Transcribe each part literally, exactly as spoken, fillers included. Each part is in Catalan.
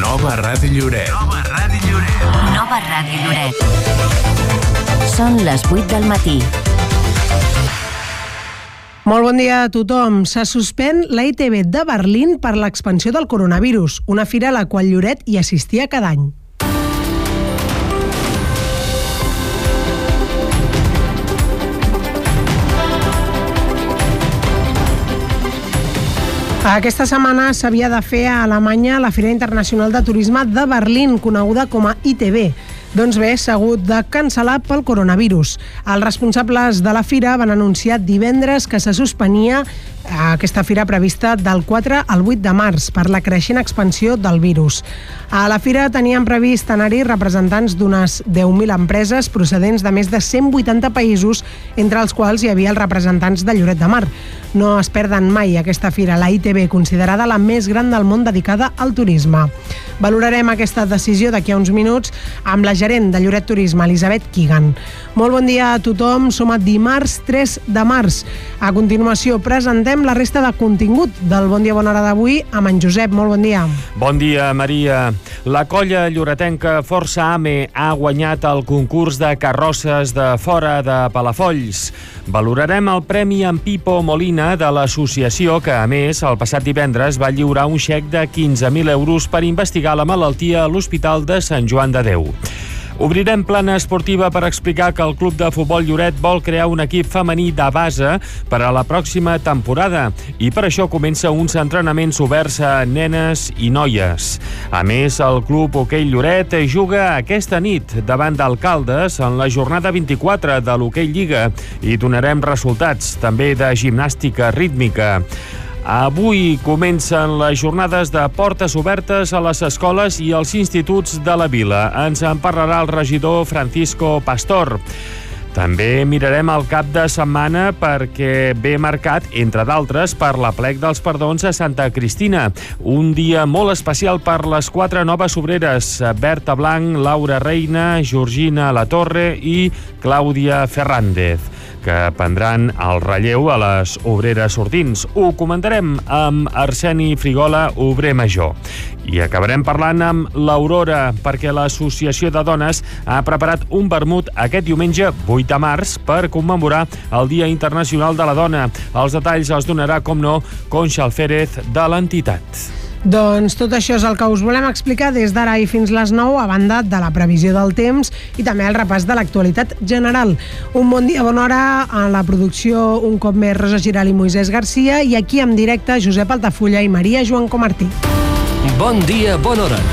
Nova Ràdio Lloret. Nova Ràdio Lloret. Nova Ràdio Lloret. Són les vuit del matí. Molt bon dia a tothom. Se suspèn la I T B de Berlín per l'expansió del coronavirus, una fira a la qual Lloret hi assistia cada any. Aquesta setmana s'havia de fer a Alemanya la Fira Internacional de Turisme de Berlín, coneguda com a I T B. Doncs bé, s'ha hagut de cancel·lar pel coronavirus. Els responsables de la fira van anunciar divendres que se suspenia aquesta fira prevista del quatre al vuit de març per la creixent expansió del virus. A la fira tenien previst anar-hi representants d'unes deu mil empreses procedents de més de cent vuitanta països, entre els quals hi havia els representants de Lloret de Mar. No es perden mai aquesta fira, la I T B, considerada la més gran del món dedicada al turisme. Valorarem aquesta decisió d'aquí a uns minuts amb la gerent de Lloret Turisme, Elisabet Keegan. Molt bon dia a tothom, som a dimarts tres de març. A continuació presentem la resta de contingut del Bon Dia Bona Hora d'avui amb en Josep. Molt bon dia. Bon dia, Maria. La colla lloretenca Força Ame ha guanyat el concurs de carrosses de fora de Palafolls. Valorarem el premi en Pipo Molina de l'associació que, a més, el passat divendres va lliurar un xec de quinze mil euros per investigar la malaltia a l'Hospital de Sant Joan de Déu. Obrirem plana esportiva per explicar que el Club de Futbol Lloret vol crear un equip femení de base per a la pròxima temporada i per això comença uns entrenaments oberts a nenes i noies. A més, el Club Hoquei Lloret juga aquesta nit davant d'Alcaldes en la jornada vint-i-quatre de l'Hoquei Lliga i donarem resultats també de gimnàstica rítmica. Avui comencen les jornades de portes obertes a les escoles i als instituts de la vila. Ens en parlarà el regidor Francisco Pastor. També mirarem el cap de setmana perquè ve marcat, entre d'altres, per l'Aplec dels Perdons a Santa Cristina. Un dia molt especial per les quatre noves obreres, Berta Blanc, Laura Reina, Georgina Latorre i Clàudia Ferràndez, que prendran el relleu a les obreres sortints. Ho comentarem amb Arseni Frigola, obrer major. I acabarem parlant amb l'Aurora, perquè l'Associació de Dones ha preparat un vermut aquest diumenge vuit de març per commemorar el Dia Internacional de la Dona. Els detalls els donarà, com no, Conxa Alférez de l'entitat. Doncs tot això és el que us volem explicar des d'ara i fins les nou, a banda de la previsió del temps i també el repàs de l'actualitat general. Un bon dia, bona hora. A la producció, un cop més, Rosa Giral i Moisès Garcia, i aquí en directe, Josep Altafulla i Maria Joan Comartí. Bon dia, bona hora.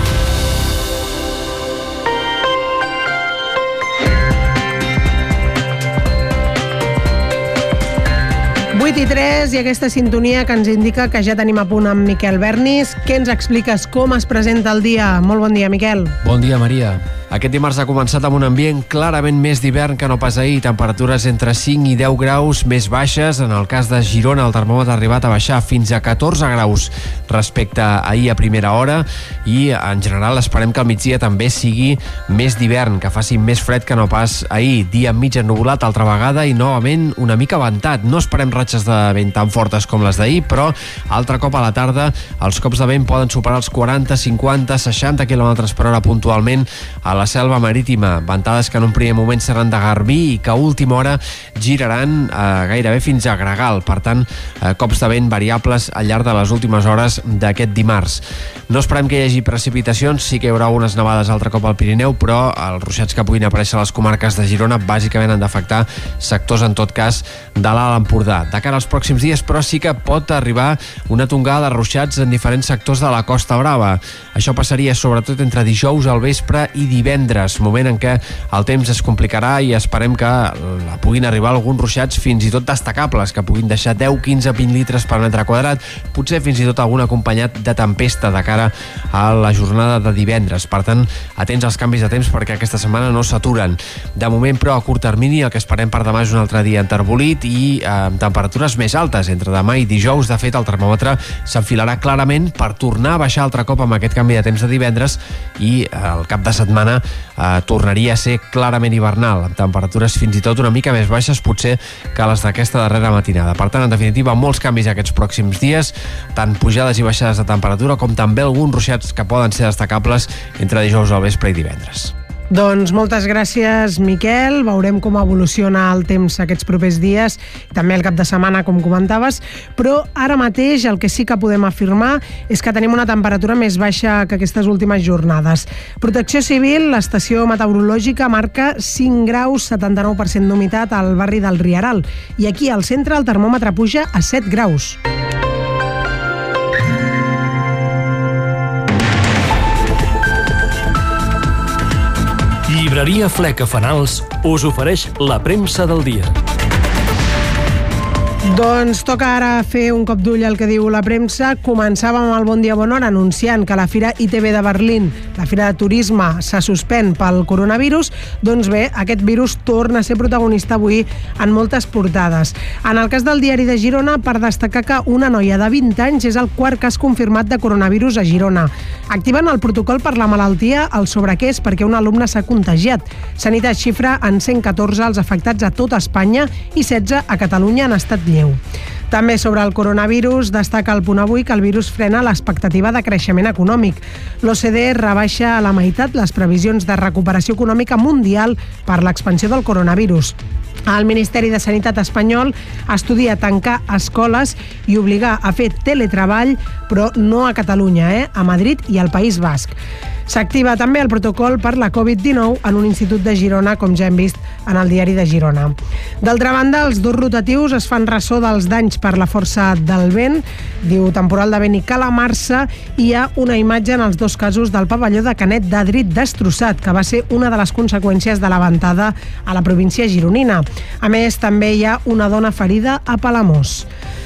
vuit i tres i aquesta sintonia que ens indica que ja tenim a punt amb Miquel Bernis. Què ens expliques? Com es presenta el dia? Molt bon dia, Miquel. Bon dia, Maria. Aquest dimarts ha començat amb un ambient clarament més d'hivern que no pas ahir. Temperatures entre cinc i deu graus més baixes. En el cas de Girona, el termòmetre ha arribat a baixar fins a catorze graus respecte a ahir a primera hora, i en general esperem que al migdia també sigui més d'hivern, que faci més fred que no pas ahir. Dia mig ennuvolat altra vegada i novament una mica ventat. No esperem ratxes de vent tan fortes com les d'ahir, però altre cop a la tarda els cops de vent poden superar els quaranta, cinquanta, seixanta quilòmetres per hora puntualment a la selva marítima. Ventades que en un primer moment seran de Garbí i que a última hora giraran eh, gairebé fins a Gregal. Per tant, eh, cops de vent variables al llarg de les últimes hores d'aquest dimarts. No esperem que hi hagi precipitacions, sí que hi haurà algunes nevades altre cop al Pirineu, però els ruixats que puguin aparèixer a les comarques de Girona bàsicament han d'afectar sectors, en tot cas, de l'Alt Empordà. De cara als pròxims dies, però, sí que pot arribar una tongada de ruixats en diferents sectors de la Costa Brava. Això passaria sobretot entre dijous al vespre i divendres, moment en què el temps es complicarà i esperem que puguin arribar alguns ruixats fins i tot destacables, que puguin deixar deu, quinze, vint litres per metre quadrat, potser fins i tot algun acompanyat de tempesta de cara a la jornada de divendres. Per tant, atents als canvis de temps perquè aquesta setmana no s'aturen. De moment, però, a curt termini, el que esperem per demà és un altre dia enterbolit i eh, amb temperatures més altes. Entre demà i dijous, de fet, el termòmetre s'enfilarà clarament per tornar a baixar altre cop amb aquest canvi de temps de divendres, i el cap de setmana setmana eh, tornaria a ser clarament hivernal, amb temperatures fins i tot una mica més baixes potser que les d'aquesta darrera matinada. Per tant, en definitiva, molts canvis aquests pròxims dies, tant pujades i baixades de temperatura com també alguns ruixats que poden ser destacables entre dijous al vespre i divendres. Doncs moltes gràcies, Miquel. Veurem com evoluciona el temps aquests propers dies, també el cap de setmana, com comentaves, però ara mateix el que sí que podem afirmar és que tenim una temperatura més baixa que aquestes últimes jornades. Protecció Civil, l'estació meteorològica, marca cinc graus, setanta-nou per cent d'humitat al barri del Rieral, i aquí al centre el termòmetre puja a set graus. Llibreria Fleca Fanals us ofereix la premsa del dia. Doncs toca ara fer un cop d'ull al que diu la premsa. Començàvem el Bon Dia Bona Hora anunciant que la Fira I T B de Berlín, la Fira de Turisme, se suspèn pel coronavirus. Doncs bé, aquest virus torna a ser protagonista avui en moltes portades. En el cas del Diari de Girona, per destacar que una noia de vint anys és el quart cas confirmat de coronavirus a Girona. Activen el protocol per la malaltia al sobrequés perquè un alumne s'ha contagiat. Sanitat xifra en cent catorze els afectats a tota Espanya i setze a Catalunya en estat lleu. També sobre el coronavirus destaca el Punt Avui que el virus frena l'expectativa de creixement econòmic. L'O C D E rebaixa a la meitat les previsions de recuperació econòmica mundial per l'expansió del coronavirus. El Ministeri de Sanitat espanyol estudia tancar escoles i obligar a fer teletreball, però no a Catalunya, eh? a Madrid i al País Basc. S'activa també el protocol per la covid dinou en un institut de Girona, com ja hem vist en el Diari de Girona. D'altra banda, els dos rotatius es fan ressò dels danys per la força del vent, diu temporal de vent i calamarsa, i hi ha una imatge en els dos casos del pavelló de Canet d'Adri destrossat, que va ser una de les conseqüències de la ventada a la província gironina. A més, també hi ha una dona ferida a Palamós.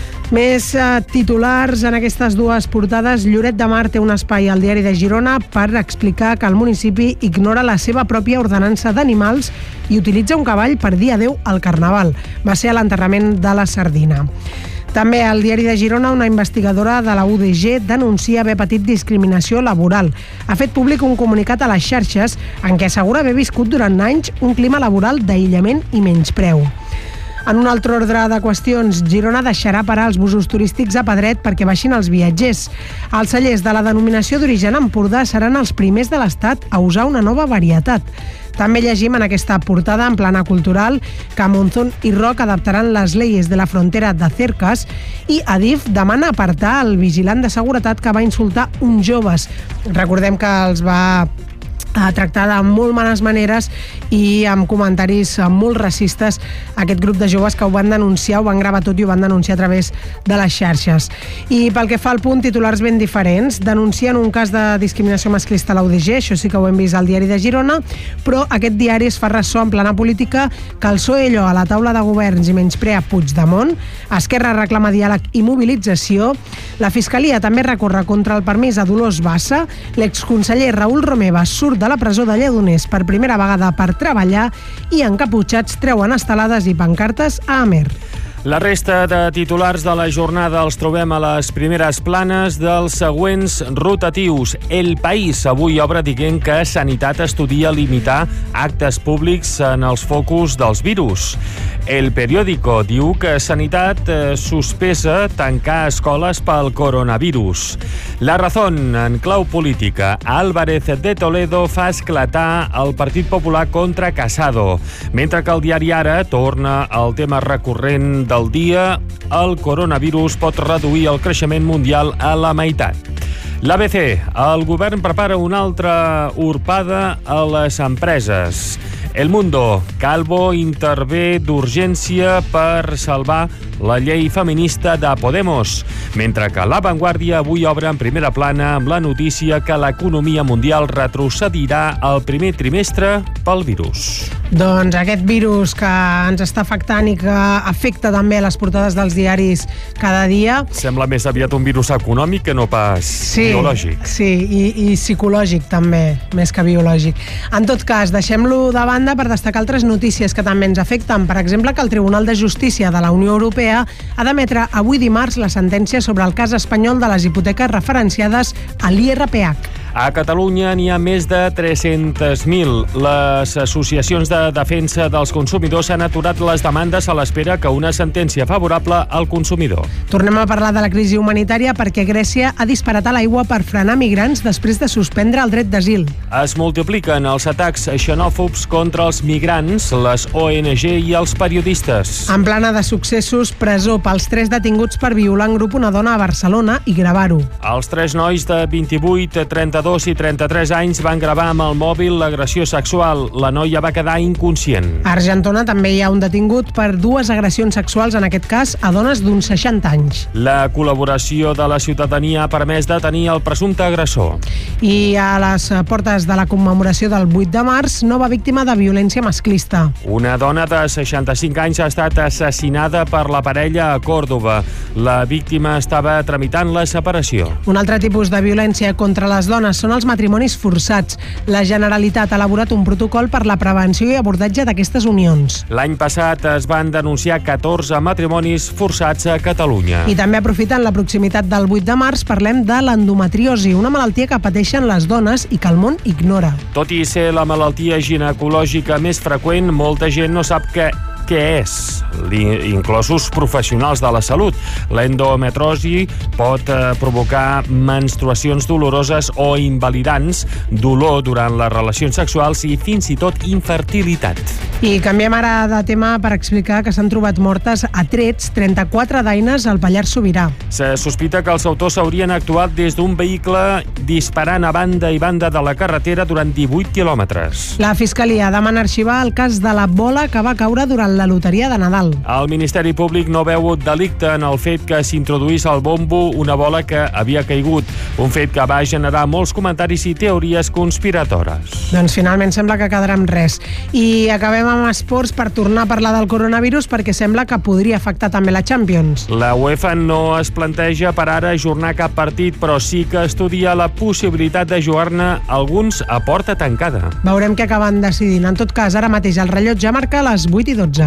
Més eh, titulars en aquestes dues portades. Lloret de Mar té un espai al Diari de Girona per explicar que el municipi ignora la seva pròpia ordenança d'animals i utilitza un cavall per dir adeu al Carnaval. Va ser a l'enterrament de la sardina. També al Diari de Girona, una investigadora de la U D G denuncia haver patit discriminació laboral. Ha fet públic un comunicat a les xarxes en què assegura haver viscut durant anys un clima laboral d'aïllament i menyspreu. En un altre ordre de qüestions, Girona deixarà parar els busos turístics a Pedret perquè baixin els viatgers. Els cellers de la denominació d'origen Empordà seran els primers de l'Estat a usar una nova varietat. També llegim en aquesta portada en plana cultural que Monzón i Roc adaptaran les lleis de la frontera de Cercas i Adif demana apartar el vigilant de seguretat que va insultar uns joves. Recordem que els va a tractar de molt males maneres i amb comentaris molt racistes aquest grup de joves que ho van denunciar, ho van gravar tot i ho van denunciar a través de les xarxes. I pel que fa al Punt, titulars ben diferents. Denuncien un cas de discriminació masclista a la U D G, això sí que ho hem vist al Diari de Girona, però aquest diari es fa ressò en plana política que el P S O E allò a la taula de governs i menysprea Puigdemont, Esquerra reclama diàleg i mobilització, la Fiscalia també recorre contra el permís a Dolors Bassa, l'exconseller Raül Romeva surt de la presó de Lledoners per primera vegada per treballar i encaputxats treuen estelades i pancartes a Amer. La resta de titulars de la jornada els trobem a les primeres planes dels següents rotatius. El País avui obre dient que Sanitat estudia limitar actes públics en els focus dels virus. El Periódico diu que Sanitat eh, sospesa tancar escoles pel coronavirus. La Razón, en clau política, Álvarez de Toledo fa esclatar el Partit Popular contra Casado, mentre que el diari Ara torna al tema recurrent del dia, el coronavirus pot reduir el creixement mundial a la meitat. L'A B C, el govern prepara una altra urpada a les empreses. El Mundo, Calvo intervé d'urgència per salvar la llei feminista de Podemos, mentre que La Vanguardia avui obre en primera plana amb la notícia que l'economia mundial retrocedirà al primer trimestre pel virus. Doncs aquest virus que ens està afectant i que afecta també les portades dels diaris cada dia. Sembla més aviat un virus econòmic que no pas sí, biològic. Sí, i, i psicològic també, més que biològic. En tot cas, deixem-lo de banda per destacar altres notícies que també ens afecten. Per exemple, que el Tribunal de Justícia de la Unió Europea ha d'emetre avui dimarts la sentència sobre el cas espanyol de les hipoteques referenciades a l'I R P H. A Catalunya n'hi ha més de tres-cents mil. Les associacions de defensa dels consumidors han aturat les demandes a l'espera que una sentència favorable al consumidor. Tornem a parlar de la crisi humanitària perquè Grècia ha disparat a l'aigua per frenar migrants després de suspendre el dret d'asil. Es multipliquen els atacs xenòfobs contra els migrants, les O N G i els periodistes. En plana de successos, presó pels tres detinguts per violar en grup una dona a Barcelona i gravar-ho. Els tres nois de vint-i-vuit, trenta-dos i trenta-tres anys van gravar amb el mòbil l'agressió sexual. La noia va quedar inconscient. A Argentona també hi ha un detingut per dues agressions sexuals, en aquest cas a dones d'uns seixanta anys. La col·laboració de la ciutadania ha permès detenir el presumpte agressor. I a les portes de la commemoració del vuit de març, nova víctima de violència masclista. Una dona de seixanta-cinc anys ha estat assassinada per la parella a Còrdova. La víctima estava tramitant la separació. Un altre tipus de violència contra les dones són els matrimonis forçats. La Generalitat ha elaborat un protocol per la prevenció i abordatge d'aquestes unions. L'any passat es van denunciar catorze matrimonis forçats a Catalunya. I també aprofitant la proximitat del vuit de març, parlem de l'endometriosi, una malaltia que pateixen les dones i que el món ignora. Tot i ser la malaltia ginecològica més freqüent, molta gent no sap què què és, inclosos professionals de la salut. L'endometriosi pot eh, provocar menstruacions doloroses o invalidants, dolor durant les relacions sexuals i fins i tot infertilitat. I canviem ara de tema per explicar que s'han trobat mortes a trets trenta-quatre daines al Pallars Sobirà. Se sospita que els autors haurien actuat des d'un vehicle disparant a banda i banda de la carretera durant divuit quilòmetres. La Fiscalia demana arxivar el cas de la bola que va caure durant la loteria de Nadal. El Ministeri Públic no veu delicte en el fet que s'introduís al bombo una bola que havia caigut, un fet que va generar molts comentaris i teories conspiratores. Doncs finalment sembla que quedarà amb res. I acabem amb esports per tornar a parlar del coronavirus perquè sembla que podria afectar també la Champions. La UEFA no es planteja per ara ajornar cap partit, però sí que estudia la possibilitat de jugar-ne alguns a porta tancada. Veurem què acaben decidint. En tot cas, ara mateix el rellotge marca les vuit i dotze.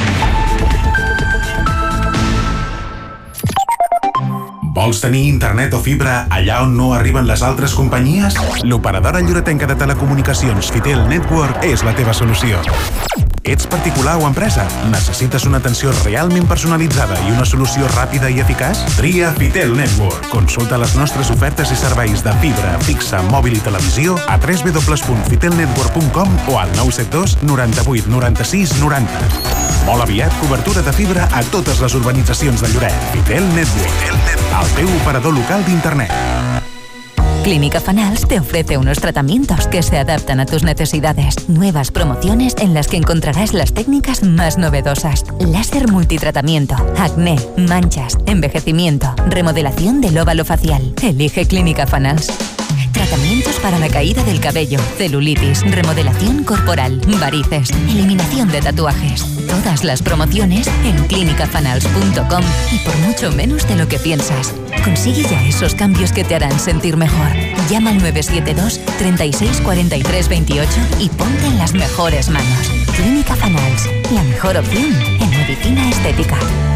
Vols tenir internet o fibra allà on no arriben les altres companyies? L'operadora lloretenca de telecomunicacions Fitel Network és la teva solució. Ets particular o empresa? Necessites una atenció realment personalitzada i una solució ràpida i eficaç? Tria Fitel Network. Consulta les nostres ofertes i serveis de fibra, fixa, mòbil i televisió a w w w punt fitel network punt com o al nou set dos noranta-vuit noranta-sis noranta. Molt aviat, cobertura de fibra a totes les urbanitzacions de Lloret. Fitel Network, el teu operador local d'internet. Clínica Fanals te ofrece unos tratamientos que se adaptan a tus necesidades. Nuevas promociones en las que encontrarás las técnicas más novedosas. Láser multitratamiento, acné, manchas, envejecimiento, remodelación del óvalo facial. Elige Clínica Fanals. Tratamientos para la caída del cabello, celulitis, remodelación corporal, varices, eliminación de tatuajes. Todas las promociones en clínica fanals punto com y por mucho menos de lo que piensas. Consigue ya esos cambios que te harán sentir mejor. Llama al nueve siete dos, treinta y seis, cuarenta y tres, veintiocho y ponte en las mejores manos. Clínica Fanals, la mejor opción en medicina estética.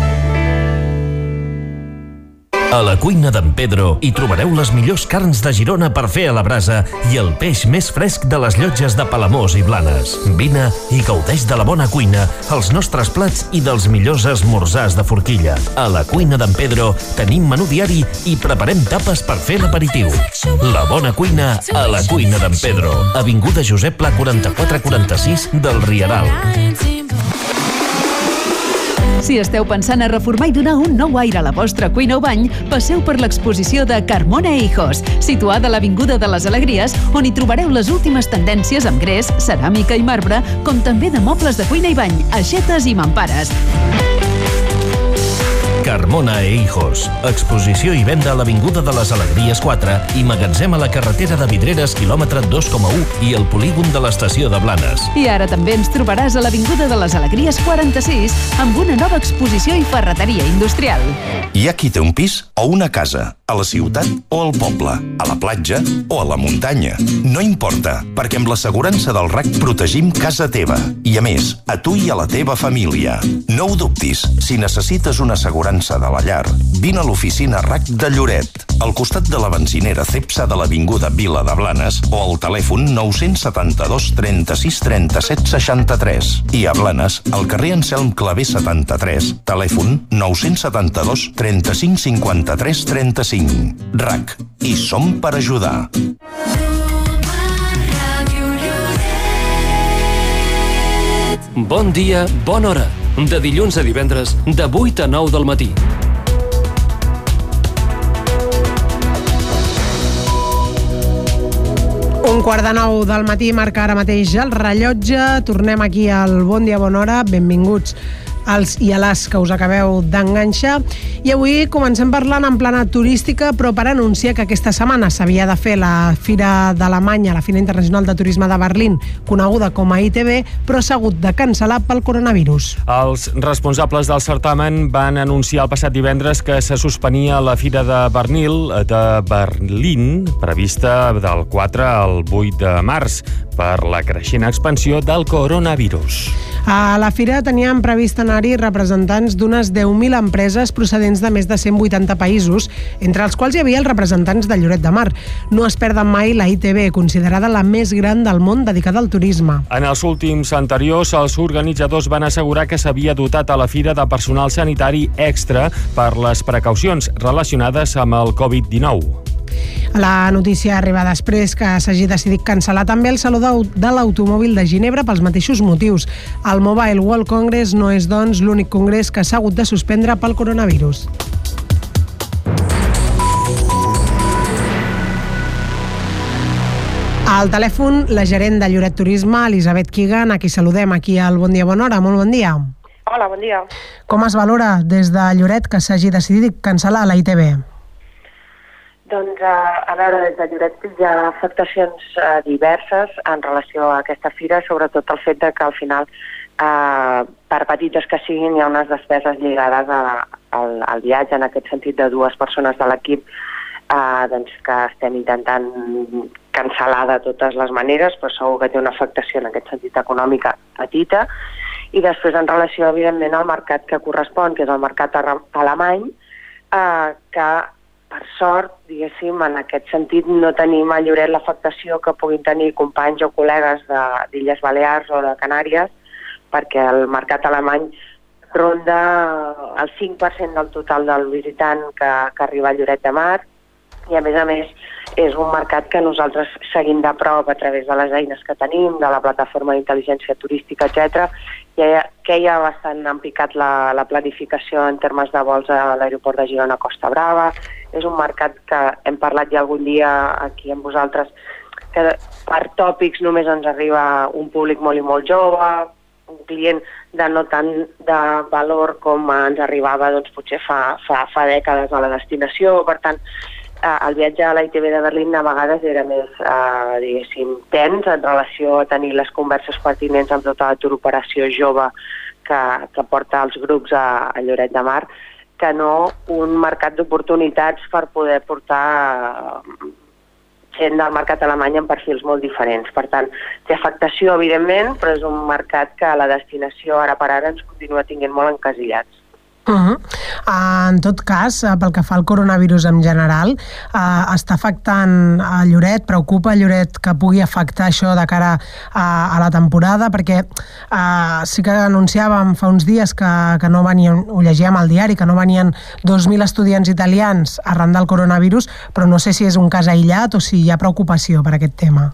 A la cuina d'en Pedro hi trobareu les millors carns de Girona per fer a la brasa i el peix més fresc de les llotges de Palamós i Blanes. Vine i gaudeix de la bona cuina, els nostres plats i dels millors esmorzars de forquilla. A la cuina d'en Pedro tenim menú diari i preparem tapes per fer l'aperitiu. La bona cuina a la cuina d'en Pedro. Avinguda Josep Pla quaranta-quatre quaranta-sis del Rieral. Si esteu pensant a reformar i donar un nou aire a la vostra cuina o bany, passeu per l'exposició de Carmona e Hijos, situada a l'Avinguda de les Alegries, on hi trobareu les últimes tendències amb gres, ceràmica i marbre, com també de mobles de cuina i bany, aixetes i mampares. Carmona e Hijos. Exposició i venda a l'Avinguda de les Alegries quatre i magatzem a la carretera de Vidreres, quilòmetre dos coma u i el polígon de l'estació de Blanes. I ara també ens trobaràs a l'Avinguda de les Alegries quaranta-sis amb una nova exposició i ferreteria industrial. Hi ha qui té un pis o una casa a la ciutat o al poble, a la platja o a la muntanya. No importa, perquè amb l'assegurança del R A C protegim casa teva i, a més, a tu i a la teva família. No ho dubtis, si necessites una assegurança de la llar, vine a l'oficina R A C de Lloret, al costat de la benzinera Cepsa de l'Avinguda Vila de Blanes o al telèfon nou setanta-dos trenta-sis trenta-set seixanta-tres i a Blanes, al carrer Anselm Clavé setanta-tres, telèfon nou setanta-dos trenta-cinc cinquanta-tres trenta-cinc. R A C. I som per ajudar. Bon dia, bona hora. De dilluns a divendres, de vuit a nou del matí. Un quart de nou del matí marca ara mateix el rellotge. Tornem aquí al Bon dia, bona hora. Benvinguts als i a les que us acabeu d'enganxar. I avui comencem parlant en plana turística, però per anunciar que aquesta setmana s'havia de fer la Fira d'Alemanya, la Fira Internacional de Turisme de Berlín, coneguda com a I T B, però s'ha hagut de cancel·lar pel coronavirus. Els responsables del certamen van anunciar el passat divendres que se suspenia la Fira de Bernil de Berlín, prevista del quatre al vuit de març, per la creixent expansió del coronavirus. A la fira tenien previst anar-hi representants d'unes deu mil empreses procedents de més de cent vuitanta països, entre els quals hi havia els representants de Lloret de Mar. No es perden mai la I T B, considerada la més gran del món dedicada al turisme. En els últims anteriors, els organitzadors van assegurar que s'havia dotat a la fira de personal sanitari extra per les precaucions relacionades amb el covid dinou. La notícia arriba després que s'hagi decidit cancel·lar també el Saló de l'Automòbil de Ginebra pels mateixos motius. El Mobile World Congress no és, doncs, l'únic congrés que s'ha hagut de suspendre pel coronavirus. Al telèfon, la gerent de Lloret Turisme, Elisabet Kigan, a qui saludem aquí al Bon dia, bona hora. Molt bon dia. Hola, bon dia. Com es valora des de Lloret que s'hagi decidit cancel·lar la I T B? Doncs, a, a veure, des de Lloret hi ha afectacions eh, diverses en relació a aquesta fira, sobretot el fet de que al final, eh, per petites que siguin, hi ha unes despeses lligades a, al, al viatge, en aquest sentit de dues persones de l'equip, eh, doncs que estem intentant cancel·lar de totes les maneres, però segur que té una afectació en aquest sentit econòmica petita. I després, en relació, evidentment, al mercat que correspon, que és el mercat alemany, eh, que per sort, diguéssim, en aquest sentit no tenim a Lloret l'afectació que puguin tenir companys o col·legues d'Illes Balears o de Canàries, perquè el mercat alemany ronda el cinc per cent del total del visitant que, que arriba a Lloret de Mar, i a més a més és un mercat que nosaltres seguim de prop a través de les eines que tenim, de la plataforma d'intel·ligència turística, etcètera, ja, que ja bastant han picat la, la planificació en termes de vols a l'aeroport de Girona Costa Brava. És un mercat que hem parlat ja algun dia aquí amb vosaltres, que per tòpics només ens arriba un públic molt i molt jove, un client de no tant de valor com ens arribava doncs, potser fa, fa, fa dècades a la destinació. Per tant, el viatge a la I T B de Berlín a vegades era més, eh, diguéssim, tens en relació a tenir les converses pertinents amb tota la turoperació jove que, que porta els grups a, a Lloret de Mar, que no un mercat d'oportunitats per poder portar gent del mercat alemany en perfils molt diferents. Per tant, té afectació, evidentment, però és un mercat que la destinació ara per ara ens continua tinguent molt encasillats. Uh-huh. Uh, en tot cas, uh, pel que fa al coronavirus en general, uh, està afectant a Lloret, preocupa a Lloret que pugui afectar això de cara a, a la temporada, perquè uh, sí que anunciàvem fa uns dies que, que no venien, ho llegíem al diari, que no venien dos mil estudiants italians arran del coronavirus, però no sé si és un cas aïllat o si hi ha preocupació per aquest tema.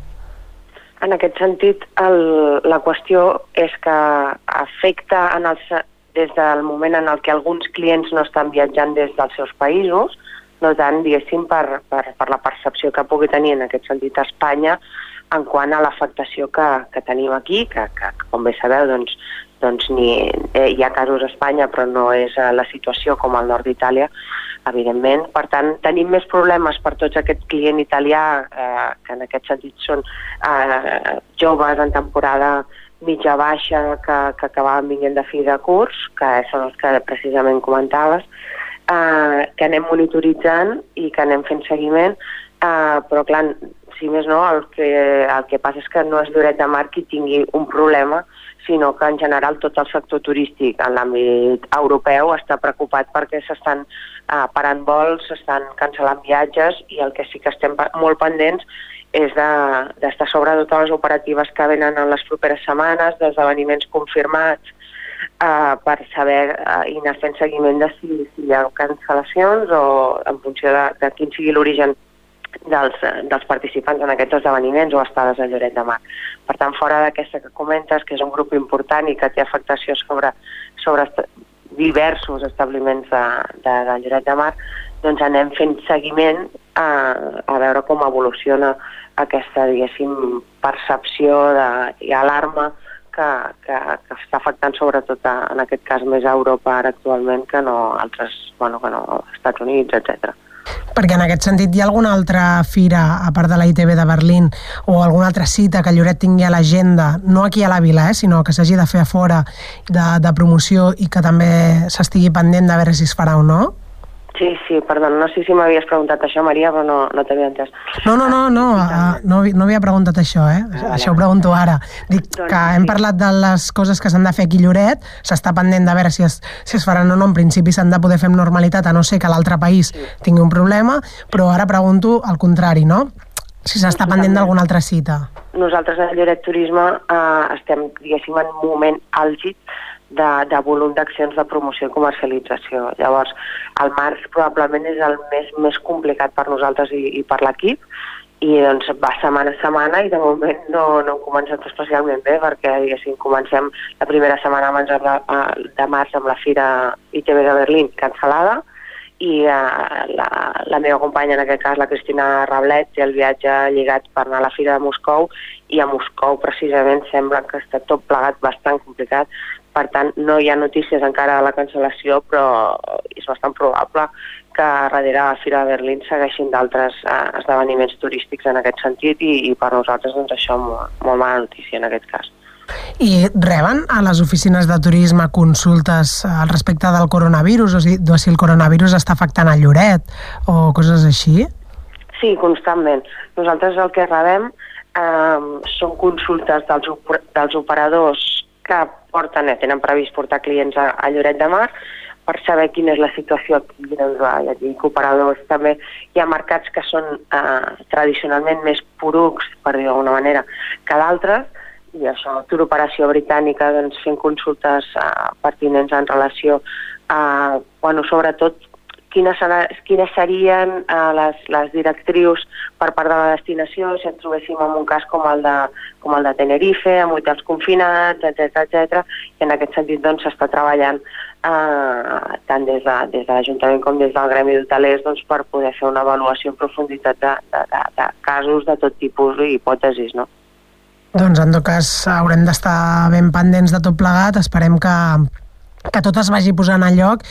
En aquest sentit, el, la qüestió és que afecta en els des del moment en el que alguns clients no estan viatjant des dels seus països, no tant, diguéssim, per, per, per la percepció que pugui tenir en aquest sentit a Espanya en quant a l'afectació que, que tenim aquí, que, que com bé sabeu, doncs, doncs ni, eh, hi ha casos a Espanya, però no és eh, la situació com al nord d'Itàlia, evidentment. Per tant, tenim més problemes per tots aquest client italià, eh, que en aquest sentit són eh, joves en temporada mitja baixa que, que acabaven vinguent de fi de curs, que són els que precisament comentaves, eh, que anem monitoritzant i que anem fent seguiment, eh, però clar, si més no, el que, el que passa és que no és Lloret de Mar qui tingui un problema, sinó que en general tot el sector turístic en l'àmbit europeu està preocupat perquè s'estan eh, parant vols, s'estan cancel·lant viatges, i el que sí que estem molt pendents és d'estar de, sobre totes les operatives que venen en les properes setmanes, d'esdeveniments confirmats, eh, per saber eh, i anar fent seguiment de si, si hi ha cancel·lacions o en funció de, de quin sigui l'origen dels, dels participants en aquests esdeveniments o estades a Lloret de Mar. Per tant, fora d'aquesta que comentes, que és un grup important i que té afectació sobre, sobre est diversos establiments de, de, de Lloret de Mar, doncs anem fent seguiment a, a veure com evoluciona aquesta, diguéssim, percepció de, i alarma que, que, que està afectant sobretot a, en aquest cas més a Europa ara actualment que no altres, bueno, que no als Estats Units, etcètera. Perquè en aquest sentit hi ha alguna altra fira, a part de la I T B de Berlín, o alguna altra cita que Lloret tingui a l'agenda, no aquí a la vila, eh, sinó que s'hagi de fer a fora de, de promoció i que també s'estigui pendent de veure si es farà o no? Sí, sí, perdó, no sé si m'havies preguntat això, Maria, però no, no t'havia entès. No, no, no, no, uh, no, no havia preguntat això, eh? Ah, això ho pregunto ara. Dic doncs, que hem sí. parlat de les coses que s'han de fer aquí a Lloret, s'està pendent de veure si es, si es faran o no, en principi s'han de poder fer amb normalitat, a no ser que l'altre país sí. tingui un problema, però ara pregunto al contrari, no? Si s'està pendent d'alguna altra cita. Nosaltres a Lloret Turisme eh, estem, diguéssim, en un moment àlgid de, de volum d'accions de promoció i comercialització. Llavors, el març probablement és el mes més complicat per nosaltres i, i per l'equip, i doncs va setmana a setmana i de moment no, no hem començat especialment bé perquè, diguéssim, comencem la primera setmana abans de, de març amb la Fira I T B de Berlín cancel·lada, i uh, la, la meva companya, en aquest cas la Cristina Rablet, té el viatge lligat per anar a la Fira de Moscou, i a Moscou precisament sembla que està tot plegat bastant complicat. Per tant, no hi ha notícies encara de la cancel·lació, però és bastant probable que darrere la Fira de Berlín segueixin d'altres eh, esdeveniments turístics en aquest sentit, i, i per nosaltres doncs, això és molt, molt mala notícia en aquest cas. I reben a les oficines de turisme consultes al respecte del coronavirus, o si, o si el coronavirus està afectant a Lloret o coses així? Sí, constantment. Nosaltres el que rebem eh, són consultes dels, dels operadors que porten, eh, tenen previst portar clients a, a Lloret de Mar per saber quina és la situació aquí. Doncs, hi ha operadors també. Hi ha mercats que són eh, tradicionalment més porucs, per dir d'alguna manera, que d'altres, i això, Tour Operació Britànica, doncs, fent consultes uh, pertinents en relació a, uh, bueno, sobretot, quines, quines serien uh, les, les directrius per part de la destinació, si ens trobéssim en un cas com el de, com el de Tenerife, amb hotels confinats, etcètera, etcètera, i en aquest sentit doncs s'està treballant uh, tant des de, des de l'Ajuntament com des del Gremi d'Hotelers, doncs, per poder fer una avaluació en profunditat de, de, de, de casos de tot tipus i hipòtesis, no? Doncs en tot cas haurem d'estar ben pendents de tot plegat, esperem que, que tot es vagi posant a lloc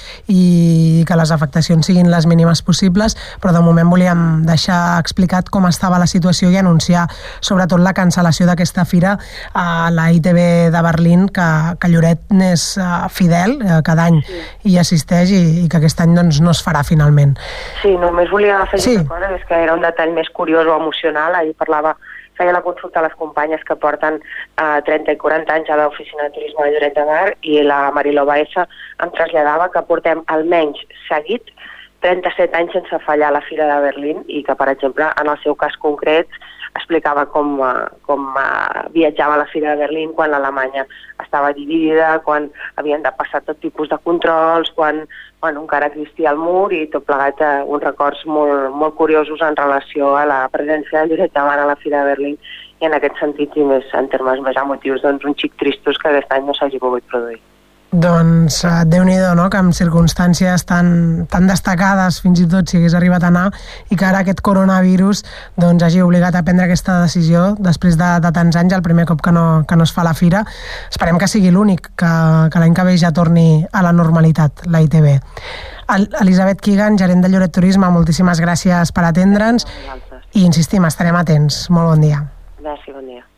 i que les afectacions siguin les mínimes possibles, però de moment volíem deixar explicat com estava la situació i anunciar sobretot la cancel·lació d'aquesta fira a la I T B de Berlín, que, que Lloret n'és uh, fidel, uh, cada any sí. hi assisteix, i, i que aquest any doncs, no es farà finalment. Sí, només volia afegir sí. una cosa, és que era un detall més curiós o emocional. Ahir parlava feia la consulta a les companyes que porten eh, trenta i quaranta anys a l'oficina de turisme de Lloret de Mar, i la Mariló Baeza em traslladava que portem almenys seguit trenta-set anys sense fallar a la Fira de Berlín, i que, per exemple, en el seu cas concret explicava com, com viatjava a la Fira de Berlín quan l'Alemanya estava dividida, quan havien de passar tot tipus de controls, quan bueno, encara existia el mur, i tot plegat eh, uns records molt, molt curiosos en relació a la presència de Lloret de Mar a la Fira de Berlín, i en aquest sentit, i més en termes més emotius, doncs un xic tristos que aquest any no s'hagi pogut produir. Doncs uh, Déu-n'hi-do, no?, que en circumstàncies tan, tan destacades, fins i tot si hagués arribat a anar, i que ara aquest coronavirus doncs, hagi obligat a prendre aquesta decisió després de, de tants anys, el primer cop que no, que no es fa la fira. Esperem que sigui l'únic, que, que l'any que ve ja torni a la normalitat, la I T B. Elisabet Kigan, gerent de Lloret Turisme, moltíssimes gràcies per atendre'ns, i insistim, estarem atents. Molt bon dia. Gràcies, bon dia.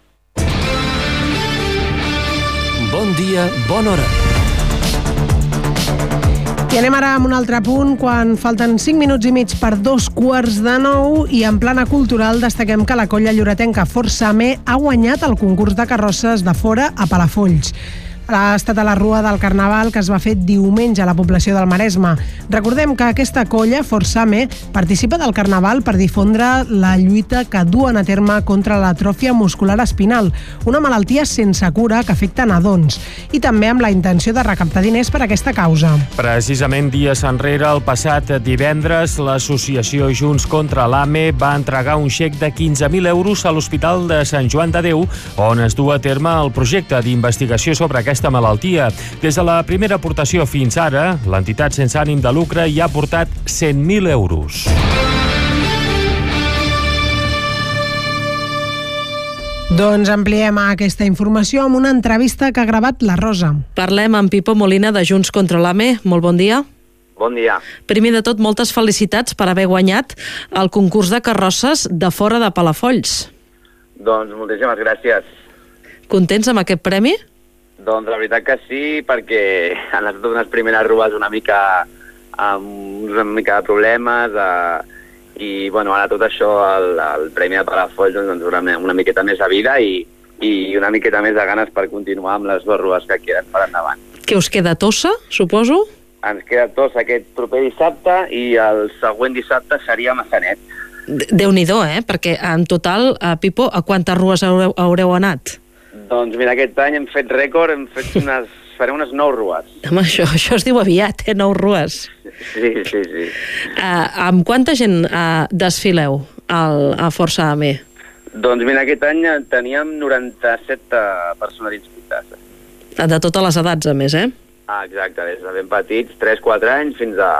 Bon dia, bona hora. I anem ara amb un altre punt, quan falten cinc minuts i mig per dos quarts de nou i en plana cultural destaquem que la colla lloretenca Força Ame ha guanyat el concurs de carrosses de fora a Palafolls. Ha estat a la Rua del Carnaval que es va fer diumenge a la població del Maresme. Recordem que aquesta colla, Força Ame, participa del Carnaval per difondre la lluita que duen a terme contra l'atròfia muscular espinal, una malaltia sense cura que afecta nadons, i també amb la intenció de recaptar diners per a aquesta causa. Precisament dies enrere, el passat divendres, l'associació Junts contra l'Ame va entregar un xec de quinze mil euros a l'Hospital de Sant Joan de Déu, on es du a terme el projecte d'investigació sobre aquesta malaltia. Des de la primera aportació fins ara, l'entitat sense ànim de lucre hi ha aportat cent mil euros. Doncs ampliem aquesta informació amb una entrevista que ha gravat la Rosa. Parlem amb Pipo Molina de Junts contra l'Ame. Molt bon dia. Bon dia. Primer de tot, moltes felicitats per haver guanyat el concurs de carrosses de fora de Palafolls. Doncs moltíssimes gràcies. Contents amb aquest premi? Doncs la veritat que sí, perquè han estat unes primeres rues una mica amb una mica de problemes eh, i bueno, ara tot això, el, el Premi de Palafolls, doncs una, una miqueta més de vida i, i una miqueta més de ganes per continuar amb les dues rues que queden per endavant. Què us queda, Tossa, suposo? Ens queda Tossa aquest proper dissabte i el següent dissabte seria Massanet. Déu-n'hi-do, eh? Perquè en total, a Pipo, a quantes rues haureu, haureu anat? Doncs mira, aquest any hem fet rècord, hem fet unes, farem unes nou rues. Home, això, això es diu aviat, eh? Nou rues. Sí, sí, sí. Uh, amb quanta gent uh, desfileu al, a Força Ame? Doncs mira, aquest any teníem noranta-set persones inscrites. De totes les edats, a més, eh? Ah, exacte, des de ben petits, tres quatre anys, fins a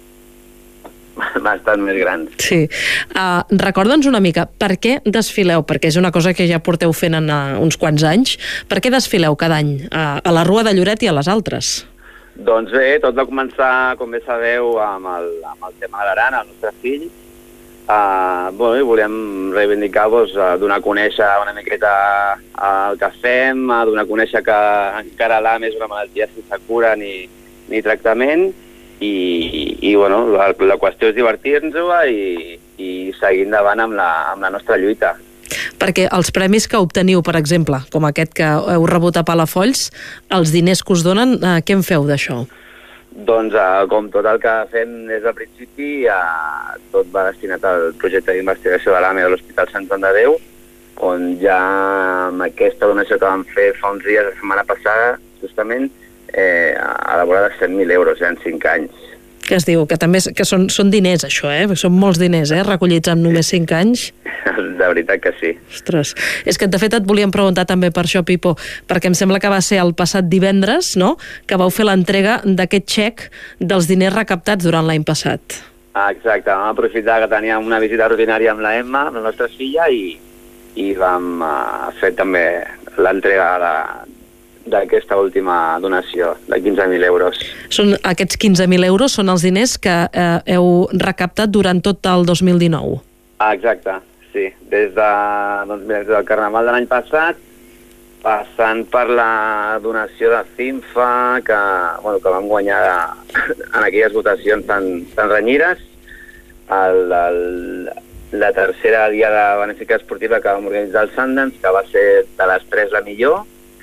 bastant més grans. Sí. Uh, Recorda'ns una mica, per què desfileu? Perquè és una cosa que ja porteu fent en uh, uns quants anys. Per què desfileu cada any uh, a la Rua de Lloret i a les altres? Doncs bé, tot va començar, com bé sabeu, amb el, amb el tema de l'Aran, el nostre fill. Uh, bueno, volem reivindicar-vos, uh, donar a conèixer una miqueta uh, el que fem, uh, donar a conèixer que encara l'A M és una malaltia sense cura ni, ni tractament, i, i, i bueno, la, la qüestió és divertir-nos i, i seguir endavant amb la, amb la nostra lluita. Perquè els premis que obteniu, per exemple, com aquest que heu rebut a Palafolls, els diners que us donen, eh, què en feu d'això? Doncs eh, com tot el que fem des del principi, eh, tot va destinat al projecte d'investigació de l'A M E de l'Hospital Sant Joan de Déu, on ja amb aquesta donació que vam fer fa uns dies, la setmana passada, justament, eh, a la vora de cent mil euros, ja en cinc anys. Que es diu, que també que són, són diners, això, eh? Són molts diners, eh? Recollits en només cinc anys. De veritat que sí. Ostres, és que de fet et volíem preguntar també per això, Pipo, perquè em sembla que va ser el passat divendres, no?, que vau fer l'entrega d'aquest xec dels diners recaptats durant l'any passat. Ah, exacte, vam aprofitar que teníem una visita rutinària amb la Emma, amb la nostra filla, i, i vam uh, fer també l'entrega de d'aquesta última donació de quinze mil euros. Són, aquests quinze mil euros són els diners que eh, heu recaptat durant tot el dos mil dinou. Ah, exacte, sí. Des, de, doncs, des del Carnaval de l'any passat, passant per la donació de CINFA, que, bueno, que vam guanyar en aquelles votacions tan, tan renyires, el, el, la tercera dia de benèfica esportiva que vam organitzar al Sundance, que va ser de les tres la millor,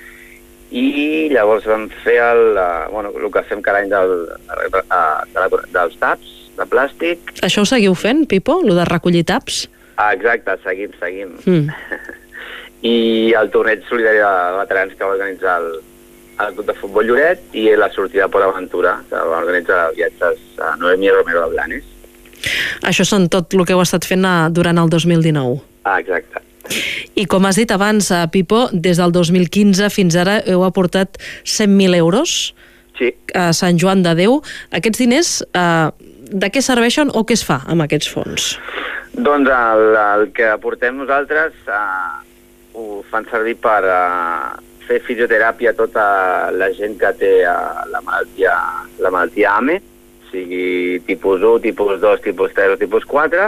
i llavors vam fer el, uh, bueno, el que fem cada any del, uh, de la, dels taps de plàstic. Això ho seguiu fent, Pipo, el de recollir taps? Ah, exacte, seguim, seguim. Mm. I el torneig solidari de veterans que va organitzar el, el Club de Futbol Lloret i la sortida per Aventura, que va organitzar viatges a Noemí Romero de Blanes. Això són tot el que heu estat fent uh, durant el dos mil dinou? Ah, exacte. I com has dit abans, Pipo, des del dos mil quinze fins ara heu aportat cent mil euros sí. a Sant Joan de Déu. Aquests diners, eh, de què serveixen o què es fa amb aquests fons? Doncs el, el que aportem nosaltres eh, ho fan servir per eh, fer fisioteràpia a tota la gent que té eh, la malaltia, la malaltia A M E, sigui tipus u, tipus dos, tipus tres o tipus quatre,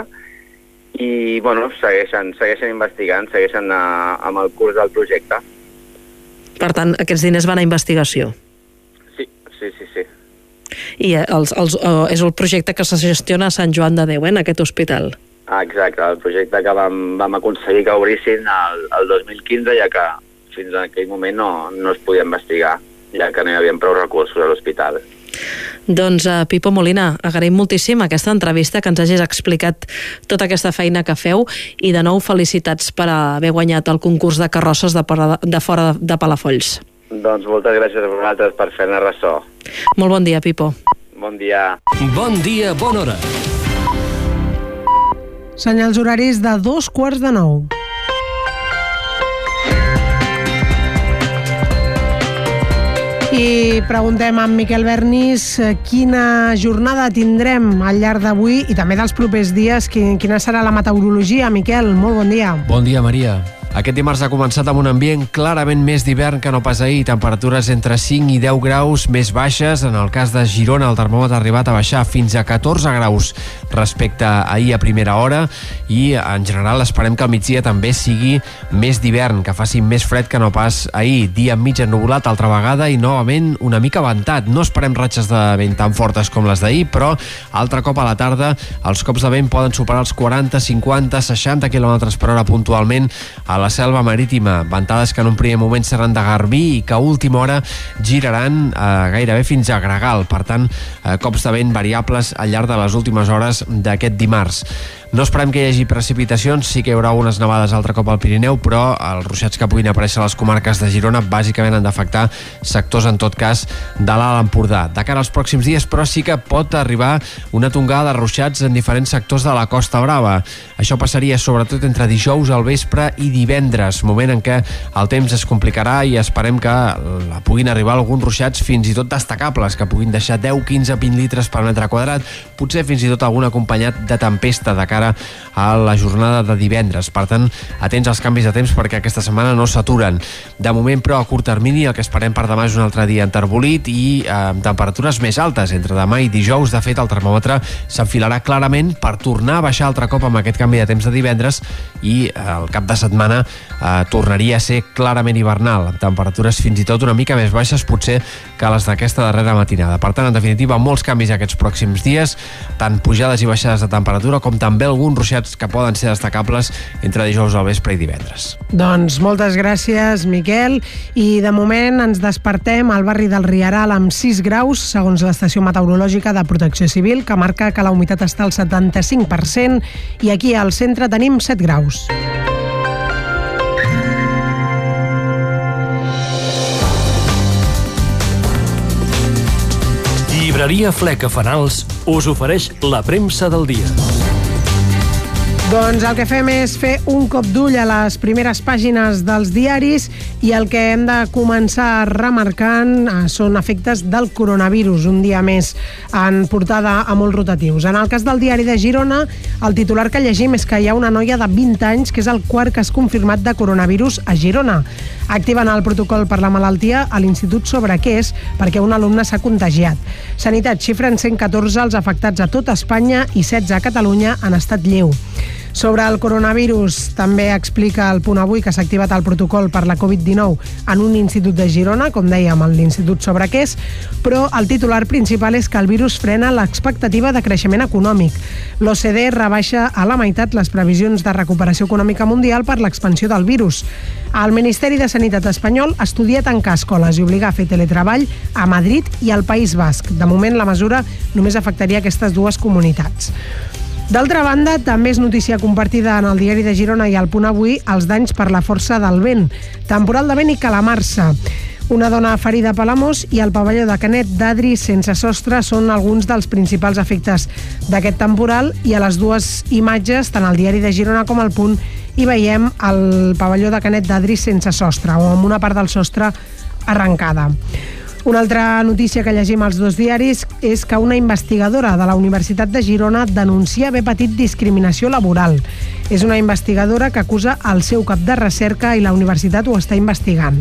i bueno, segueixen, segueixen investigant, segueixen a, amb el curs del projecte. Per tant, aquests diners van a investigació? Sí, sí, sí, sí. i els, els, uh, és el projecte que se gestiona a Sant Joan de Déu, eh, en aquest hospital. Ah, exacte, el projecte que vam, vam aconseguir que obrissin el, el dos mil quinze, ja que fins a aquell moment no, no es podia investigar, ja que no hi havia prou recursos a l'hospital. Doncs, uh, Pipo Molina, agraïm moltíssim aquesta entrevista, que ens hagis explicat tota aquesta feina que feu, i de nou felicitats per haver guanyat el concurs de carrosses de, de fora de Palafolls. Doncs moltes gràcies a vosaltres per fer-ne ressò. Molt bon dia, Pipo. Bon dia. Bon dia, bona hora. Senyals horaris de dos quarts de nou. I preguntem a en Miquel Bernís quina jornada tindrem al llarg d'avui i també dels propers dies. Quina serà la meteorologia? Miquel, molt bon dia. Bon dia, Maria. Aquest dimarts ha començat amb un ambient clarament més d'hivern que no pas ahir. Temperatures entre cinc i deu graus més baixes. En el cas de Girona, el termòmetre ha arribat a baixar fins a catorze graus respecte a ahir a primera hora, i en general esperem que al migdia també sigui més d'hivern, que faci més fred que no pas ahir. Dia mig ennuvolat altra vegada i novament una mica ventat. No esperem ratxes de vent tan fortes com les d'ahir, però altre cop a la tarda els cops de vent poden superar els quaranta, cinquanta, seixanta quilòmetres per hora puntualment a la selva marítima. Ventades que en un primer moment seran de Garbí i que a última hora giraran eh, gairebé fins a Gregal. Per tant, eh, cops de vent variables al llarg de les últimes hores d'aquest dimarts. No esperem que hi hagi precipitacions, sí que hi haurà algunes nevades altre cop al Pirineu, però els ruixats que puguin aparèixer a les comarques de Girona bàsicament han d'afectar sectors, en tot cas, de l'Alt Empordà. De cara als pròxims dies, però, sí que pot arribar una tongada de ruixats en diferents sectors de la Costa Brava. Això passaria sobretot entre dijous al vespre i divendres, moment en què el temps es complicarà i esperem que puguin arribar alguns ruixats fins i tot destacables, que puguin deixar deu, quinze, vint litres per metre quadrat, potser fins i tot algun acompanyat de tempesta de cara a la jornada de divendres. Per tant, atents als canvis de temps perquè aquesta setmana no s'aturen. De moment, però, a curt termini, el que esperem per demà és un altre dia enterbolit i eh, amb temperatures més altes entre demà i dijous. De fet, el termòmetre s'enfilarà clarament per tornar a baixar altre cop amb aquest canvi de temps de divendres i eh, el cap de setmana eh, tornaria a ser clarament hivernal, amb temperatures fins i tot una mica més baixes potser que les d'aquesta darrera matinada. Per tant, en definitiva, molts canvis aquests pròxims dies, tant pujades i baixades de temperatura com també alguns ruixats que poden ser destacables entre dijous al vespre i divendres. Doncs moltes gràcies, Miquel. I de moment ens despertem al barri del Rieral amb sis graus, segons l'estació meteorològica de Protecció Civil, que marca que la humitat està al setanta-cinc per cent, i aquí al centre tenim set graus. Llibreria Fleca Fanals us ofereix la premsa del dia. Doncs el que fem és fer un cop d'ull a les primeres pàgines dels diaris i el que hem de començar remarcant són efectes del coronavirus, un dia més en portada a molts rotatius. En el cas del diari de Girona, el titular que llegim és que hi ha una noia de vint anys que és el quart cas confirmat de coronavirus a Girona. Activen el protocol per la malaltia a l'Institut Sobrequés perquè un alumne s'ha contagiat. Sanitat xifren cent catorze els afectats a tot Espanya i setze a Catalunya en estat lleu. Sobre el coronavirus, també explica el Punt Avui que s'ha activat el protocol per la covid dinou en un institut de Girona, com dèiem, l'Institut Sobrequés, però el titular principal és que el virus frena l'expectativa de creixement econòmic. L'O C D E rebaixa a la meitat les previsions de recuperació econòmica mundial per l'expansió del virus. El Ministeri de Sanitat espanyol estudia tancar escoles i obligar a fer teletreball a Madrid i al País Basc. De moment, la mesura només afectaria aquestes dues comunitats. D'altra banda, també és notícia compartida en el diari de Girona i al Punt Avui els danys per la força del vent, temporal de vent i calamarsa. Una dona ferida a Palamós i el pavelló de Canet d'Adri sense sostre són alguns dels principals efectes d'aquest temporal, i a les dues imatges, tant al diari de Girona com al Punt, hi veiem el pavelló de Canet d'Adri sense sostre o amb una part del sostre arrencada. Una altra notícia que llegim als dos diaris és que una investigadora de la Universitat de Girona denuncia haver patit discriminació laboral. És una investigadora que acusa el seu cap de recerca i la universitat ho està investigant.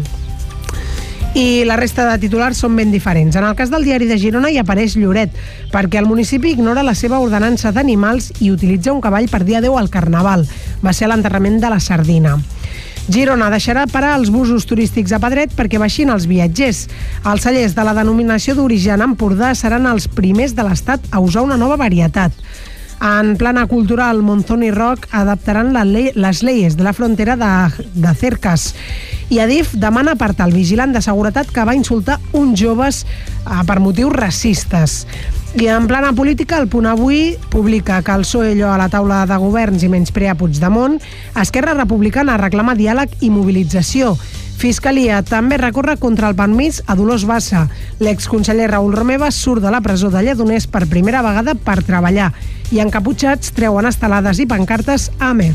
I la resta de titulars són ben diferents. En el cas del diari de Girona hi apareix Lloret, perquè el municipi ignora la seva ordenança d'animals i utilitza un cavall per dia deu al Carnaval. Va ser l'enterrament de la sardina. Girona deixarà parar els busos turístics a Pedret perquè baixin els viatgers. Els cellers de la denominació d'origen Empordà seran els primers de l'Estat a usar una nova varietat. En plana cultural, Monzón i Roc adaptaran la ley, les lleis de la frontera de, de Cercas. I Adif demana apartar el vigilant de seguretat que va insultar uns joves eh, per motius racistes. I en plana política, el Punt Avui publica que el P S O E lloa a la taula de governs i menysprea Puigdemont. Esquerra Republicana reclama diàleg i mobilització. Fiscalia també recorre contra el permís a Dolors Bassa. L'exconseller Raül Romeva surt de la presó de Lledoners per primera vegada per treballar. I encaputxats treuen estelades i pancartes a Amer.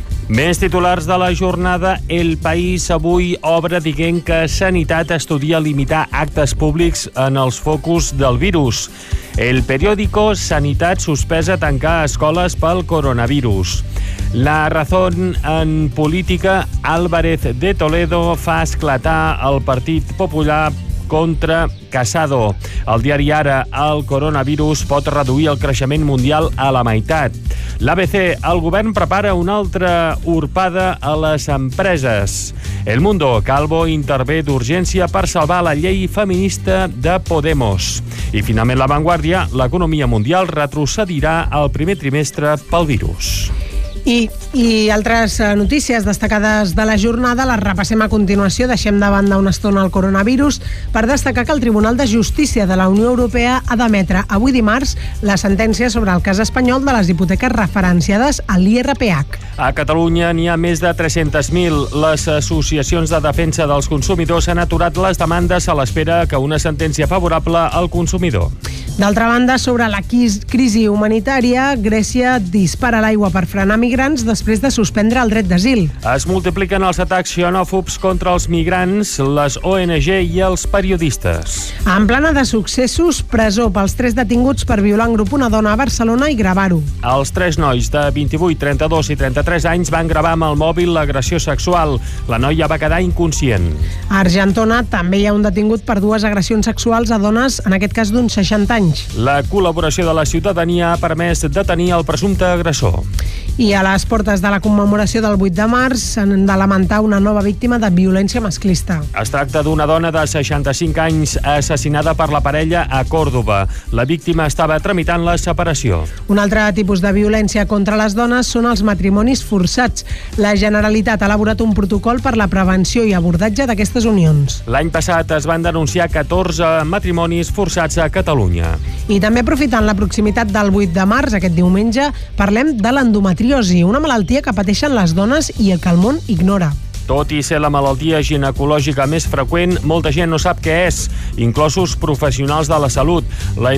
Més titulars de la jornada. El País avui obre dient que Sanitat estudia limitar actes públics en els focus del virus. El periòdico Sanitat sospesa tancar escoles pel coronavirus. La Razón en política, Álvarez de Toledo fa esclatar el Partit Popular contra Casado. El diari Ara, el coronavirus pot reduir el creixement mundial a la meitat. L'A B C, el govern prepara una altra urpada a les empreses. El Mundo, Calvo intervé d'urgència per salvar la llei feminista de Podemos. I finalment La Vanguardia, l'economia mundial retrocedirà al primer trimestre pel virus. I, I altres notícies destacades de la jornada les repassem a continuació. Deixem de banda una estona el coronavirus per destacar que el Tribunal de Justícia de la Unió Europea ha d'emetre avui dimarts la sentència sobre el cas espanyol de les hipoteques referenciades a l'I R P H. A Catalunya n'hi ha més de tres-cents mil. Les associacions de defensa dels consumidors han aturat les demandes a l'espera que una sentència favorable al consumidor. D'altra banda, sobre la crisi humanitària, Grècia dispara l'aigua per frenar migrants després de suspendre el dret d'asil. Es multipliquen els atacs xenòfobs contra els migrants, les O N G i els periodistes. En plana de successos, presó pels tres detinguts per violar en grup una dona a Barcelona i gravar-ho. Els tres nois de vint-i-vuit, trenta-dos i trenta-tres anys van gravar amb el mòbil l'agressió sexual. La noia va quedar inconscient. A Argentona també hi ha un detingut per dues agressions sexuals a dones, en aquest cas d'uns seixanta anys. La col·laboració de la ciutadania ha permès detenir el presumpte agressor. I a les portes de la commemoració del vuit de març s'han de lamentar una nova víctima de violència masclista. Es tracta d'una dona de seixanta-cinc anys assassinada per la parella a Còrdova. La víctima estava tramitant la separació. Un altre tipus de violència contra les dones són els matrimonis forçats. La Generalitat ha elaborat un protocol per la prevenció i abordatge d'aquestes unions. L'any passat es van denunciar catorze matrimonis forçats a Catalunya. I també aprofitant la proximitat del vuit de març, aquest diumenge, parlem de l'endometriosi, una malaltia que pateixen les dones i el que el món ignora. Tot i ser la malaltia ginecològica més freqüent, molta gent no sap què és, inclosos professionals de la salut. La,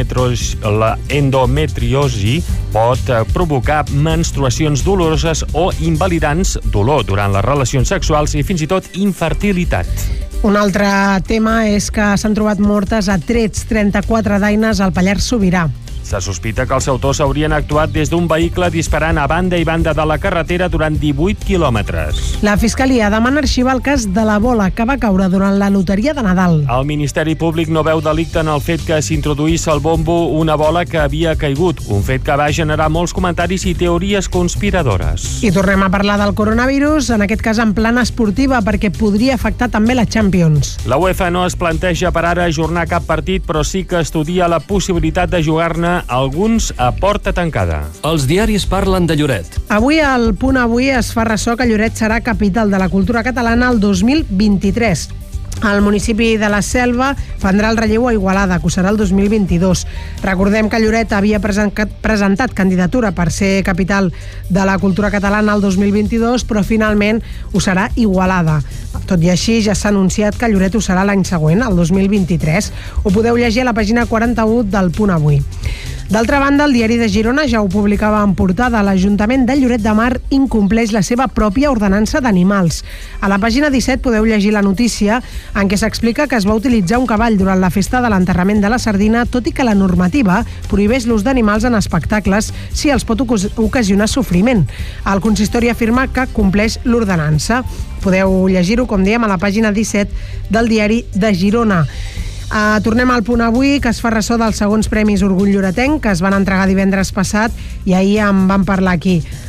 la endometriosi pot provocar menstruacions doloroses o invalidants, dolor durant les relacions sexuals i fins i tot infertilitat. Un altre tema és que s'han trobat mortes a trets trenta-quatre daines al Pallars Sobirà. Se sospita que els autors haurien actuat des d'un vehicle disparant a banda i banda de la carretera durant divuit quilòmetres. La Fiscalia demana arxivar el cas de la bola que va caure durant la loteria de Nadal. El Ministeri Públic no veu delicte en el fet que s'introduís al bombo una bola que havia caigut, un fet que va generar molts comentaris i teories conspiradores. I tornem a parlar del coronavirus, en aquest cas en plana esportiva, perquè podria afectar també la Champions. La UEFA no es planteja per ara ajornar cap partit, però sí que estudia la possibilitat de jugar-ne alguns a porta tancada. Els diaris parlen de Lloret. Avui al Punt Avui es fa ressò que Lloret serà capital de la cultura catalana el dos mil vint-i-tres. El municipi de la Selva prendrà el relleu a Igualada, que ho serà el dos mil vint-i-dos. Recordem que Lloret havia presentat, presentat candidatura per ser capital de la cultura catalana el dos mil vint-i-dos, però finalment ho serà Igualada. Tot i així, ja s'ha anunciat que Lloret ho serà l'any següent, el dos mil vint-i-tres. Ho podeu llegir a la pàgina quaranta-u del Punt Avui. D'altra banda, el diari de Girona ja ho publicava en portada. L'Ajuntament de Lloret de Mar incompleix la seva pròpia ordenança d'animals. A la pàgina disset podeu llegir la notícia en què s'explica que es va utilitzar un cavall durant la festa de l'enterrament de la sardina, tot i que la normativa prohibeix l'ús d'animals en espectacles si els pot ocasionar sofriment. El consistori afirma que compleix l'ordenança. Podeu llegir-ho, com dèiem, a la pàgina disset del diari de Girona. Uh, tornem al Punt Avui, que es fa ressò dels segons Premis Orgull Lloretenc, que es van entregar divendres passat i ahir en vam parlar aquí.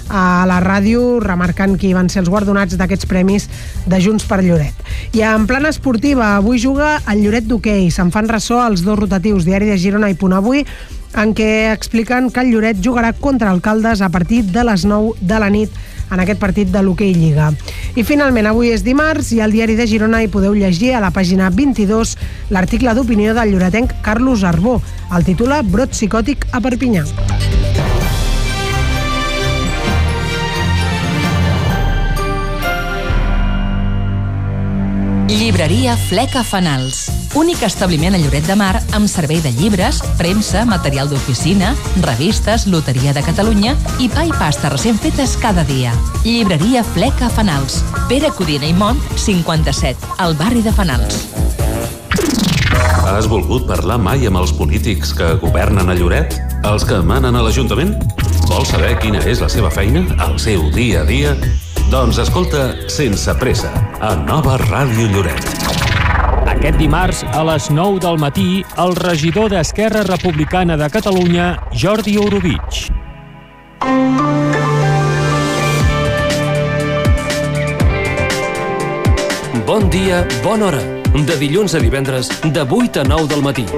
a la ràdio, remarcant qui van ser els guardonats d'aquests premis de Junts per Lloret. I en plana esportiva, avui juga el Lloret d'hoquei. Se'n fan ressò els dos rotatius, Diari de Girona i Punt Avui, en què expliquen que el Lloret jugarà contra el Caldes a partir de les nou de la nit en aquest partit de l'Hoquei Lliga. I finalment, avui és dimarts i al Diari de Girona hi podeu llegir a la pàgina vint-i-dos l'article d'opinió del lloretenc Carlos Arbó. El titula Brot psicòtic a Perpinyà. Llibreria Fleca Fanals. Únic establiment a Lloret de Mar amb servei de llibres, premsa, material d'oficina, revistes, loteria de Catalunya i pa i pasta recent fetes cada dia. Llibreria Fleca Fanals. Pere Codina i Mont, cinquanta-set, al barri de Fanals. Has volgut parlar mai amb els polítics que governen a Lloret? Els que manen a l'Ajuntament? Vols saber quina és la seva feina, el seu dia a dia? Doncs escolta Sense Pressa, a Nova Ràdio Lloret. Aquest dimarts, a les nou del matí, el regidor d'Esquerra Republicana de Catalunya, Jordi Orobitg. Bon dia, bona hora. De dilluns a divendres, de vuit a nou del matí.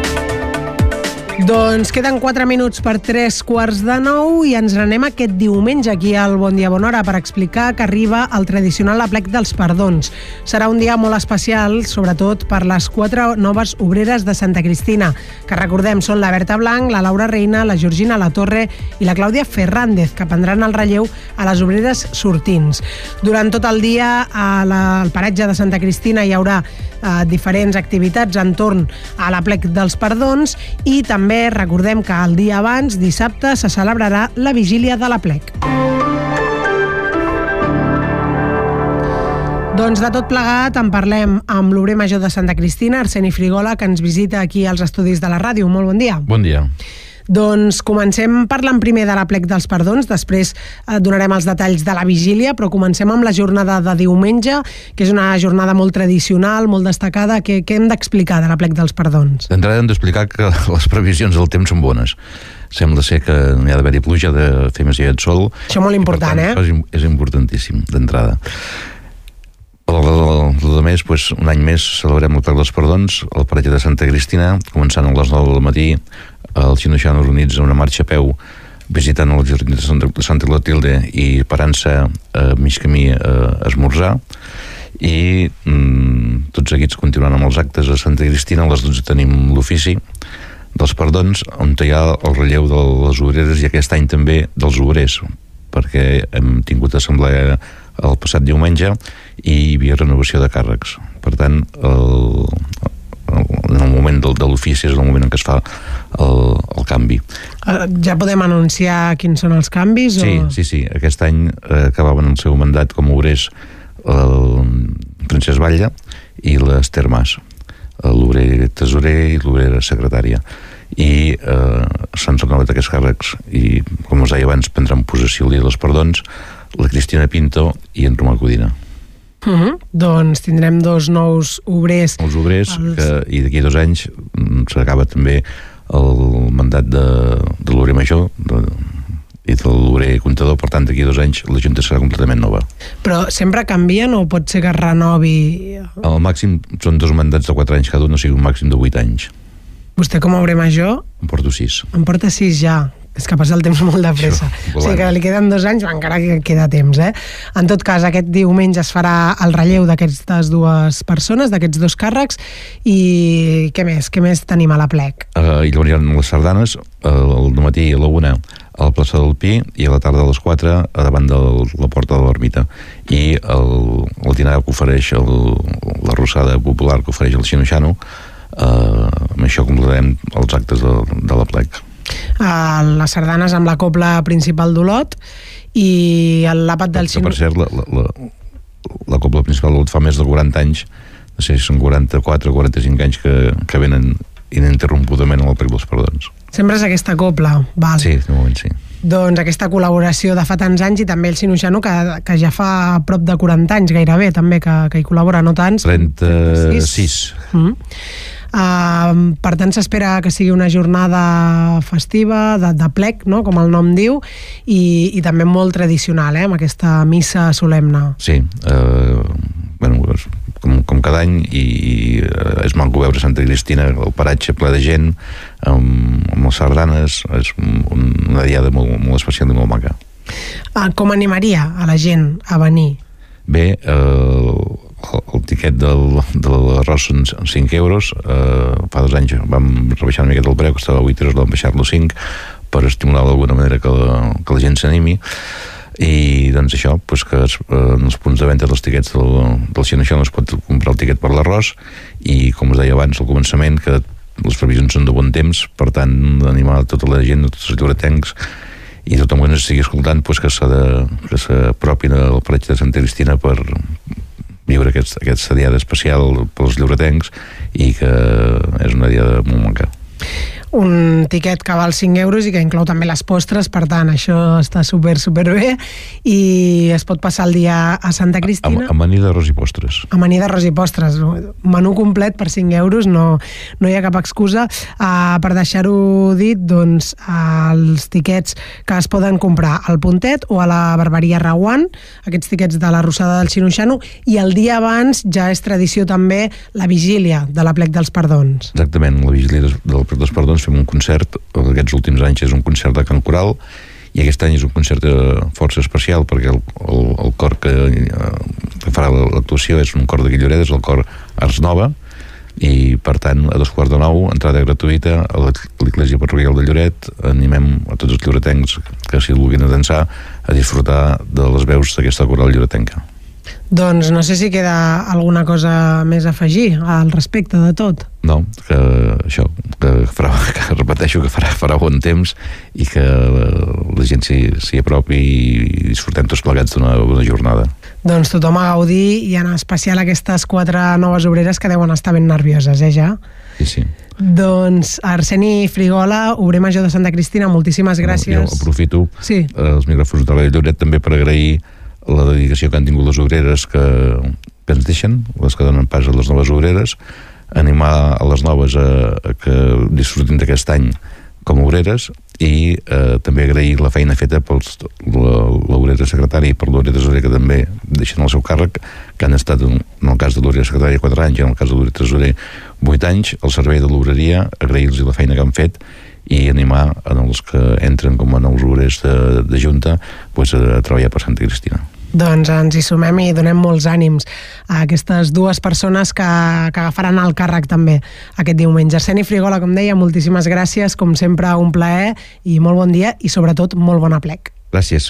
Doncs queden quatre minuts per tres quarts de nou i ens n'anem aquest diumenge aquí al Bon Dia Bona Hora per explicar que arriba el tradicional aplec dels perdons. Serà un dia molt especial, sobretot per les quatre noves obreres de Santa Cristina, que recordem són la Berta Blanc, la Laura Reina, la Georgina Latorre i la Clàudia Ferràndez, que prendran el relleu a les obreres sortints. Durant tot el dia a la, al paratge de Santa Cristina hi haurà eh, diferents activitats entorn a l'aplec dels perdons i també També recordem que el dia abans, dissabte, se celebrarà la vigília de l'aplec. Doncs de tot plegat en parlem amb l'obrer major de Santa Cristina, Arseni Frigola, que ens visita aquí als estudis de la ràdio. Molt bon dia. Bon dia. Doncs comencem parlant primer de l'aplec dels perdons, després eh, donarem els detalls de la vigília, però comencem amb la jornada de diumenge, que és una jornada molt tradicional, molt destacada. Què, què hem d'explicar de l'aplec dels perdons? D'entrada hem d'explicar que les previsions del temps són bones. Sembla ser que no hi ha d'haver-hi pluja, de fer més aviat sol. Això molt important, tant, eh? És, és importantíssim, d'entrada. El més, doncs, un any més celebrem l'aplec dels perdons al paratge de Santa Cristina, començant a les nou del matí. Els xinoxanos units a una marxa a peu visitant el jardí de Santa, Santa Clotilde i parant-se a mig camí a esmorzar i mm, tots seguits continuant amb els actes a Santa Cristina. A les dotze tenim l'ofici dels perdons on hi ha el relleu de les obreres i aquest any també dels obrers, perquè hem tingut assemblea el passat diumenge i hi havia renovació de càrrecs. Per tant, el en el moment de, de l'ofici és el moment en què es fa el, el canvi. Ja podem anunciar quins són els canvis? Sí, o... sí, sí. Aquest any eh, acabaven el seu mandat com a obrers el Francesc Batlle i l'Ester Mas, l'obrer tesorer i l'obrera secretària. I eh, s'han renovat aquests càrrecs i, com us deia abans, prendran possessió el dia dels perdons la Cristina Pinto i en Romà Codina. Uh -huh. Doncs tindrem dos nous obrers. Els obrers, els... que, i d'aquí dos anys s'acaba també el mandat de, de l'obrer major de, i de l'obrer comptador, per tant d'aquí dos anys la Junta serà completament nova. Però sempre canvien o pot ser que es renovi? El màxim són dos mandats de quatre anys cada un, o sigui un màxim de vuit anys. Vostè com a obrer major? Em porto sis. Em porta sis ja. És que passa el temps molt de pressa. Això, o sigui que li queden dos anys, encara que queda temps, eh? En tot cas, aquest diumenge es farà el relleu d'aquestes dues persones, d'aquests dos càrrecs, i què més? Què més tenim a l'aplec? Uh, I llavors hi ha les sardanes, el matí a la una a la plaça del Pi i a la tarda a les quatre a davant de la porta de l'ermita. I el, el dinar que ofereix el, la rossada popular que ofereix el xinoxano, uh, amb això completarem els actes de, de l'aplec. Uh, les sardanes amb la cobla principal d'Olot i l'àpat del xino... Per cert, la, la, la, la cobla principal d'Olot fa més de quaranta anys, no sé si són quaranta-quatre o quaranta-cinc anys que, que venen ininterrompudament a l'aplec dels perdons. Sempre és aquesta cobla, val. Sí, de moment sí. Doncs aquesta col·laboració de fa tants anys i també el xinoxano que, que ja fa prop de quaranta anys gairebé també que, que hi col·labora, no tants? trenta-sis. Mm. Uh, per tant, s'espera que sigui una jornada festiva, de, de plec, no?, com el nom diu, i, i també molt tradicional, eh?, amb aquesta missa solemne. Sí, eh, bueno, com, com cada any, i, i és maco veure Santa Cristina, el paratge ple de gent, amb, amb les sardanes, és un, una diada molt, molt especial i molt maca. Uh, com animaria a la gent a venir? Bé, eh, el, el tiquet del, de l'arròs són cinc euros. Eh, fa dos anys vam rebaixar una miqueta el preu, que estava a vuit euros, vam baixar-lo a cinc per estimular d'alguna manera que la, que la gent s'animi. I doncs això, doncs que es, eh, en els punts de venda dels tiquets del, del Xinoixó es pot comprar el tiquet per l'arròs, i com us deia abans al començament, que les previsions són de bon temps, per tant animar tota la gent, tots els lloretencs i tothom que ens estigui escoltant, doncs que s'apropin al paratge de Santa Cristina per viure aquest, aquesta diada especial pels lloretencs, i que és una diada molt maca. Un tiquet que val cinc euros i que inclou també les postres, per tant, això està super, super bé, i es pot passar el dia a Santa Cristina. A, a menú d'arròs i postres. A menú d'arròs i postres. Menú complet per cinc euros, no, no hi ha cap excusa. Uh, per deixar-ho dit, doncs, uh, els tiquets que es poden comprar al Puntet o a la Barberia Reguant, aquests tiquets de la Rossada del Xinoixano, i el dia abans ja és tradició també la vigília de la Plec dels Perdons. Exactament, la vigília de la Plec dels Perdons fem un concert, aquests últims anys és un concert de cant coral, i aquest any és un concert força especial perquè el, el, el cor que, que farà l'actuació és un cor de Guilloreda, és el cor Ars Nova, i per tant a dos quarts de nou, entrada gratuïta a l'Església Parroquial de Lloret. Animem a tots els lloretencs que s'hi vulguin a dansar a disfrutar de les veus d'aquesta coral lloretenca. Doncs no sé si queda alguna cosa més a afegir al respecte de tot. No, que això, que, farà, que repeteixo que farà, farà bon temps i que la gent s'hi, s'hi apropi i disfrutem tots plegats d'una, d'una jornada. Doncs tothom a gaudir, i en especial aquestes quatre noves obreres que deuen estar ben nervioses, eh, ja? Sí, sí. Doncs Arseni Frigola, obrer major de Santa Cristina, moltíssimes gràcies. Jo aprofito sí. els micròfons de la Lloret també per agrair la dedicació que han tingut les obreres que, que ens deixen, les que donen pas a les noves obreres, animar a les noves a, a que disfrutin d'aquest any com a obreres, i eh, també agrair la feina feta per l'obrera secretària i per l'obrera tresorer, que també deixen el seu càrrec, que han estat, en el cas de l'obrera secretària, quatre anys, i en el cas de l'obrera tresorer, vuit anys, al servei de l'obreria, agrair-los la feina que han fet, i animar en els que entren com a nous obrers de, de Junta, pues, a treballar per Santa Cristina. Doncs ens hi sumem i donem molts ànims a aquestes dues persones que, que agafaran el càrrec també aquest diumenge. Arseni Frigola, com deia, moltíssimes gràcies, com sempre un plaer i molt bon dia, i sobretot molt bona plec. Gràcies.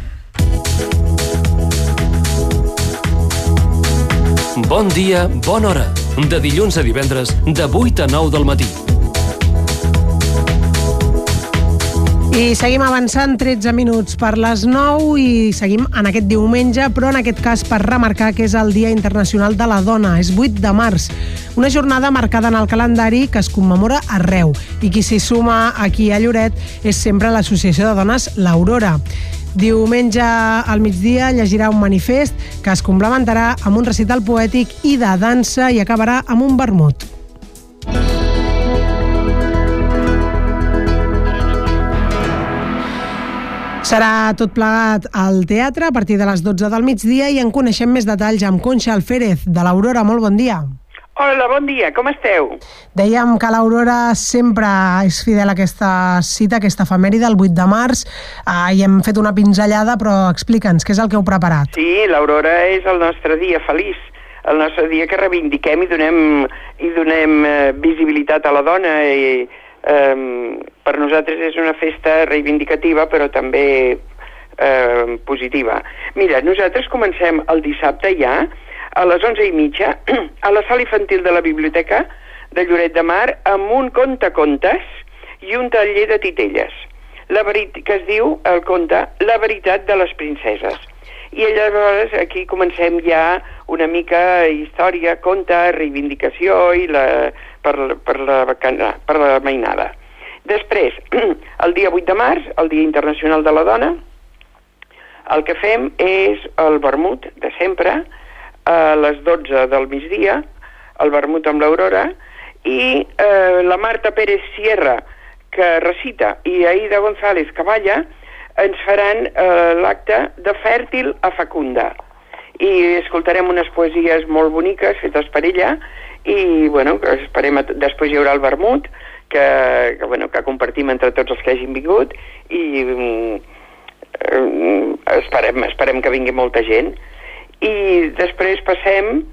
Bon dia, bona hora. De dilluns a divendres, de vuit a nou del matí. I seguim avançant, tretze minuts per les nou, i seguim en aquest diumenge, però en aquest cas per remarcar que és el Dia Internacional de la Dona. És vuit de març, una jornada marcada en el calendari que es commemora arreu, i qui s'hi suma aquí a Lloret és sempre l'Associació de Dones l'Aurora. Diumenge al migdia llegirà un manifest que es complementarà amb un recital poètic i de dansa, i acabarà amb un vermut. Serà tot plegat al teatre a partir de les dotze del migdia, i en coneixem més detalls amb Conxa Alférez, de l'Aurora. Molt bon dia. Hola, bon dia, com esteu? Dèiem que l'Aurora sempre és fidel a aquesta cita, aquesta efemèride, el vuit de març, eh, i hem fet una pinzellada, però explica'ns, què és el que heu preparat? Sí, l'Aurora és el nostre dia feliç, el nostre dia que reivindiquem i donem, i donem eh, visibilitat a la dona, i Um, per nosaltres és una festa reivindicativa, però també uh, positiva. Mira, nosaltres comencem el dissabte ja a les onze i mitja a la sala infantil de la biblioteca de Lloret de Mar, amb un contacontes i un taller de titelles, la verit- que es diu el conte La veritat de les princeses. I llavors aquí comencem ja una mica història, conte, reivindicació i la, per, per, la, per la mainada. Després, el dia vuit de març, el Dia Internacional de la Dona, el que fem és el vermut de sempre, a les dotze del migdia, el vermut amb l'Aurora, i eh, la Marta Pérez Sierra, que recita, i Aida González Caballa ens faran eh, l'acte de Fèrtil a Facunda. I escoltarem unes poesies molt boniques fetes per ella i, bueno, esperem, després hi haurà el vermut, que, que, bueno, que compartim entre tots els que hagin vingut i eh, esperem, esperem que vingui molta gent. I després passem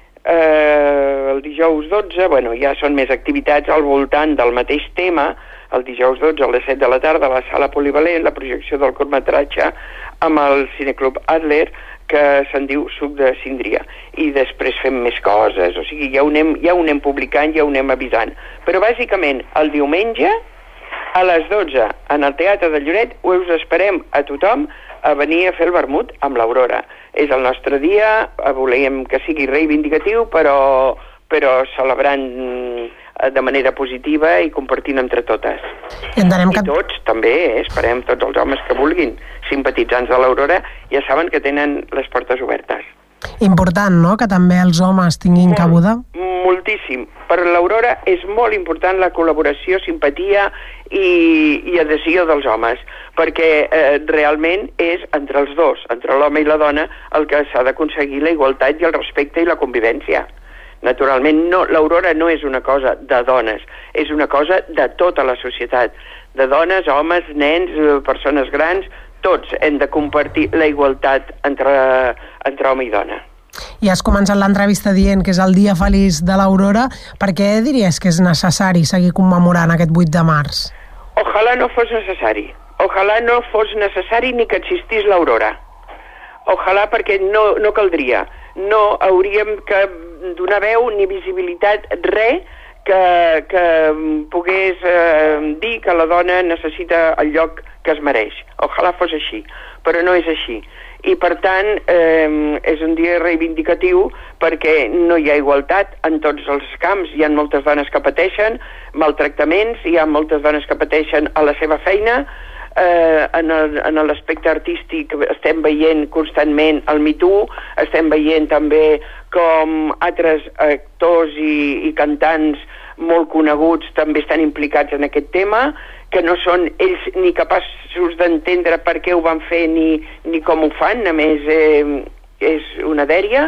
eh, el dijous dotze, bueno, ja són més activitats al voltant del mateix tema. El dijous dotze a les set de la tarda a la sala polivalent, la projecció del curtmetratge amb el Cineclub Adler, que se'n diu Suc de Síndria. I després fem més coses, o sigui, ja ho anem, ja ho anem publicant, ja ho anem avisant. Però bàsicament el diumenge a les dotze en el Teatre de Lloret us esperem a tothom a venir a fer el vermut amb l'Aurora. És el nostre dia, volem que sigui reivindicatiu, però, però celebrant de manera positiva i compartint entre totes. I, I tots també, eh? Esperem tots els homes que vulguin, simpatitzants de l'Aurora, ja saben que tenen les portes obertes. Important, no?, que també els homes tinguin Molt, cabuda. Moltíssim. Per l'Aurora és molt important la col·laboració, simpatia i, i adhesió dels homes, perquè eh, realment és entre els dos, entre l'home i la dona, el que s'ha d'aconseguir la igualtat i el respecte i la convivència. Naturalment, no, l'Aurora no és una cosa de dones, és una cosa de tota la societat, de dones, homes, nens, persones grans, tots hem de compartir la igualtat entre, entre home i dona. I has començat l'entrevista dient que és el dia feliç de l'Aurora. Per què diries que és necessari seguir commemorant aquest vuit de març? Ojalà no fos necessari. Ojalà no fos necessari ni que existís l'Aurora. Ojalà perquè no, no caldria. No hauríem que donar veu ni visibilitat, res que, que pogués eh, dir que la dona necessita el lloc que es mereix. Ojalà fos així, però no és així. I per tant eh, és un dia reivindicatiu perquè no hi ha igualtat en tots els camps. Hi ha moltes dones que pateixen maltractaments, hi ha moltes dones que pateixen a la seva feina. Eh, en l'aspecte artístic estem veient constantment el Me Too, estem veient també com altres actors i, i cantants molt coneguts també estan implicats en aquest tema, que no són ells ni capaços d'entendre per què ho van fer ni, ni com ho fan, a més eh, és una dèria.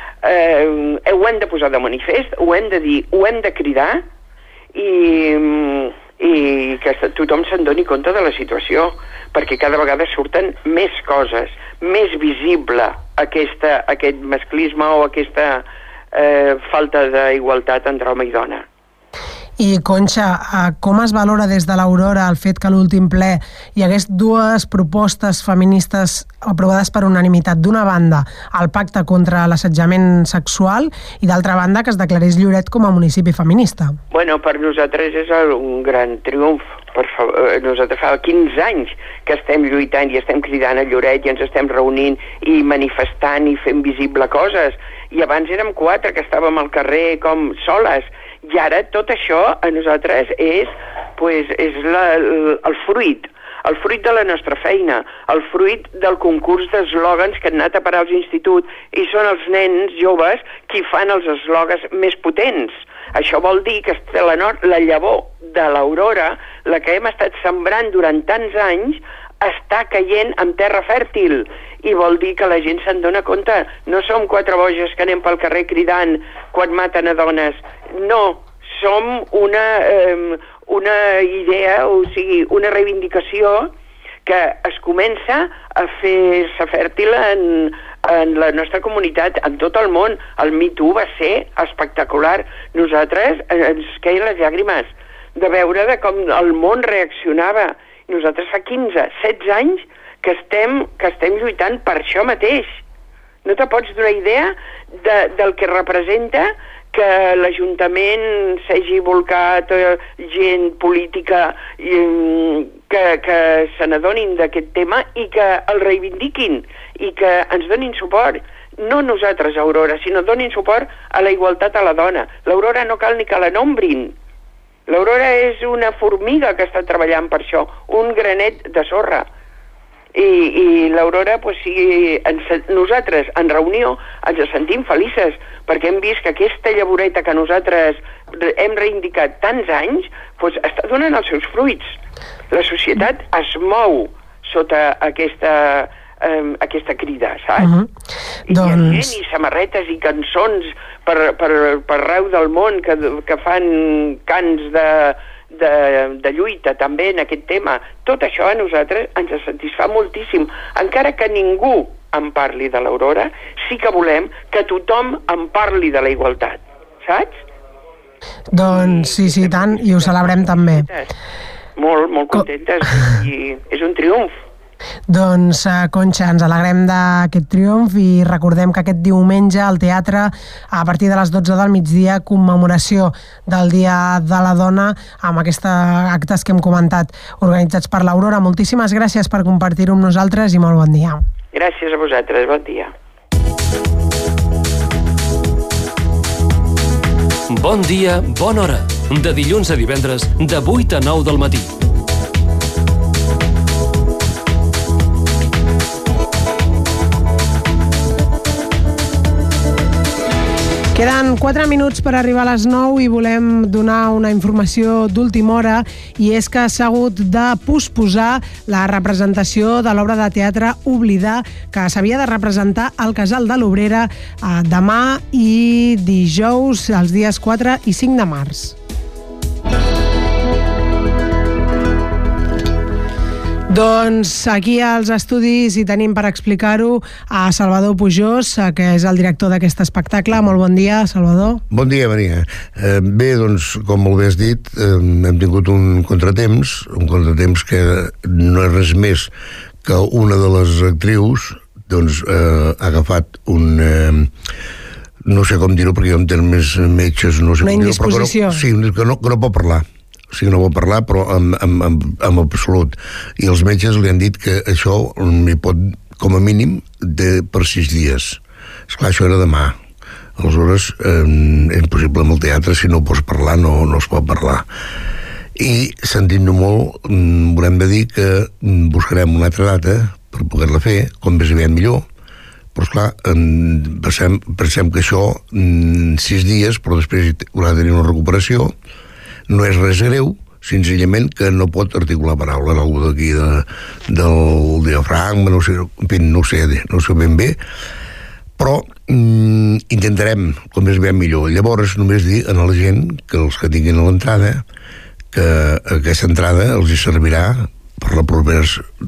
Eh, ho hem de posar de manifest, ho hem de dir, ho hem de cridar i... i que tothom se'n doni compte de la situació, perquè cada vegada surten més coses, més visible aquesta, aquest masclisme o aquesta eh, falta d'igualtat entre home i dona. I, Conxa, com es valora des de l'Aurora el fet que a l'últim ple hi hagués dues propostes feministes aprovades per unanimitat? D'una banda, el pacte contra l'assetjament sexual i d'altra banda, que es declarés Lloret com a municipi feminista. Bueno, per nosaltres és un gran triomf. Per favor, nosaltres fa quinze anys que estem lluitant i estem cridant a Lloret i ens estem reunint i manifestant i fent visible coses. I abans érem quatre que estàvem al carrer com soles. I ara tot això a nosaltres és, pues, és la, el fruit, el fruit de la nostra feina, el fruit del concurs d'eslògans que han anat a parar als instituts i són els nens joves qui fan els eslògans més potents. Això vol dir que la, la llavor de l'Aurora, la que hem estat sembrant durant tants anys, està caient en terra fèrtil i vol dir que la gent se'n dona compte. No som quatre boges que anem pel carrer cridant quan maten a dones. No, som una, eh, una idea, o sigui, una reivindicació que es comença a fer-se fèrtil en, en la nostra comunitat, en tot el món. El Me Too va ser espectacular. Nosaltres ens queien les llàgrimes de veure de com el món reaccionava. Nosaltres fa quinze, setze anys que estem, que estem lluitant per això mateix. No te pots donar idea de, del que representa que l'Ajuntament s'hagi volcat eh, gent política i, que, que se n'adonin d'aquest tema i que el reivindiquin i que ens donin suport. No nosaltres, Aurora, sinó donin suport a la igualtat a la dona. L'Aurora no cal ni que la nombrin. L'Aurora és una formiga que està treballant per això, un granet de sorra. i, i l'Aurora, pues, sí, ens, nosaltres en reunió ens sentim felices, perquè hem vist que aquesta llavoreta que nosaltres hem reivindicat tants anys, pues, està donant els seus fruits. La societat es mou sota aquesta, eh, aquesta crida, saps? Uh-huh. I doncs... hi ha gent i samarretes i cançons per, per, per arreu del món que, que fan cants de, de, de lluita també en aquest tema. Tot això a nosaltres ens satisfà moltíssim. Encara que ningú en parli de l'Aurora, sí que volem que tothom en parli de la igualtat, saps? Doncs sí, sí, tant, i ho celebrem també. Molt, molt contentes, i és un triomf. Doncs, Conxa, ens alegrem d'aquest triomf i recordem que aquest diumenge al teatre, a partir de les dotze del migdia, commemoració del Dia de la Dona amb aquests actes que hem comentat organitzats per l'Aurora. Moltíssimes gràcies per compartir-ho amb nosaltres i molt bon dia. Gràcies a vosaltres, bon dia. Bon dia, bona hora. De dilluns a divendres, de vuit a nou del matí. Queden quatre minuts per arribar a les nou i volem donar una informació d'última hora, i és que s'ha hagut de posposar la representació de l'obra de teatre Oblidar, que s'havia de representar al Casal de l'Obrera eh, demà i dijous, els dies quatre i cinc de març. Doncs aquí als estudis hi tenim per explicar-ho a Salvador Pujós, que és el director d'aquest espectacle. Molt bon dia, Salvador. Bon dia, Maria. Eh, bé, doncs, com molt bé has dit, eh, hem tingut un contratemps, un contratemps que no és res més que una de les actrius doncs, eh, ha agafat un... Eh, no sé com dir-ho, perquè jo en termes metges no sé com dir-ho. Una indisposició. No, sí, que no, que no pot parlar. O sigui, no vol parlar, però en, en, en, en absolut. I els metges li han dit que això hi pot, com a mínim, de, per sis dies. Esclar, això era demà. Aleshores, eh, és impossible amb el teatre, si no pots parlar, no, no es pot parlar. I, sentint-ho molt, volem de dir que buscarem una altra data per poder-la fer, com més aviat millor, però esclar, pensem, pensem que això, sis dies, però després haurà de tenir una recuperació. No és res greu, senzillament que no pot articular paraules, algú d'aquí de, del diafragma, no sé, en fi, no sé, no sé ben bé, però mm, intentarem, com més ben millor. Llavors, només dir a la gent que els que tinguin a l'entrada, que aquesta entrada els hi servirà per la propera...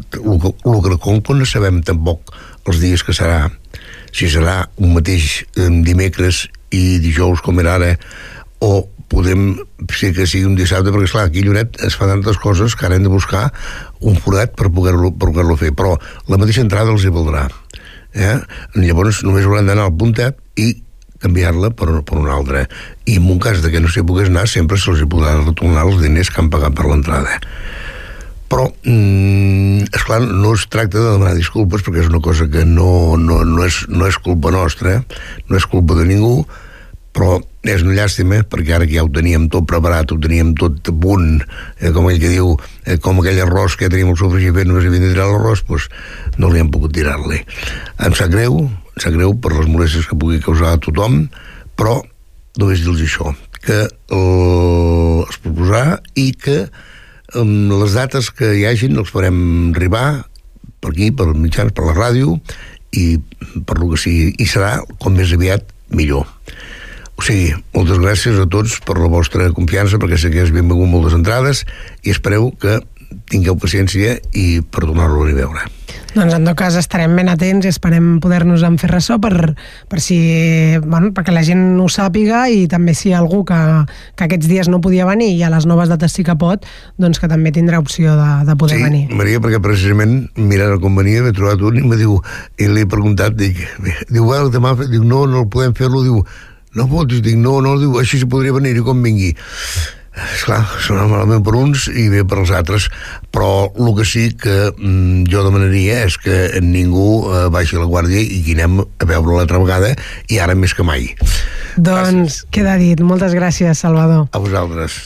El que com no sabem tampoc els dies que serà, si serà un mateix dimecres i dijous com era ara, o podem ser que sigui un dissabte, perquè esclar, aquí a Lloret es fa tantes coses que ara hem de buscar un forat per poder-lo per poder-lo fer, però la mateixa entrada els hi valdrà. Eh? Llavors només hauran d'anar al puntet i canviar-la per, per una altra. I en un cas de que no s'hi pogués anar, sempre se'ls hi podrà retornar els diners que han pagat per l'entrada. Però, mm, esclar, no es tracta de demanar disculpes, perquè és una cosa que no, no, no, és, no és culpa nostra, no és culpa de ningú, però és una llàstima, perquè ara que ja ho teníem tot preparat, ho teníem tot a punt, eh, com ell que diu, eh, com aquell arròs que teníem el sofregit fet, només havien de tirar l'arròs, doncs no li hem pogut tirar-li. Em sap greu, em sap greu per les molèsties que pugui causar a tothom, però només dir-los això, que eh, es proposarà i que eh, les dates que hi hagin els farem arribar per aquí, per mitjans, per la ràdio, i per lo que sigui, i serà com més aviat millor. O sigui, moltes gràcies a tots per la vostra confiança, perquè sé que has benvingut moltes entrades, i espereu que tingueu paciència i per donar-lo a veure. Doncs en tot cas estarem ben atents i esperem poder-nos en fer ressò per, per si, bueno, perquè la gent ho sàpiga, i també si hi ha algú que, que aquests dies no podia venir i a les noves dates sí que pot, doncs que també tindrà opció de, de poder sí, venir. Sí, Maria, perquè precisament mirant com venia m'he trobat un i me diu, i li he preguntat, dic, diu, bueno, demà, dic, no, no el podem fer-lo, diu, no pots, dic, no, no, diu, així se podria venir i com vingui. Esclar, sona malament per uns i bé per els altres, però el que sí que mm, jo demanaria és que ningú eh, baixi la guàrdia i que anem a veure l'altra vegada, i ara més que mai. Doncs gràcies. Queda dit. Moltes gràcies, Salvador. A vosaltres.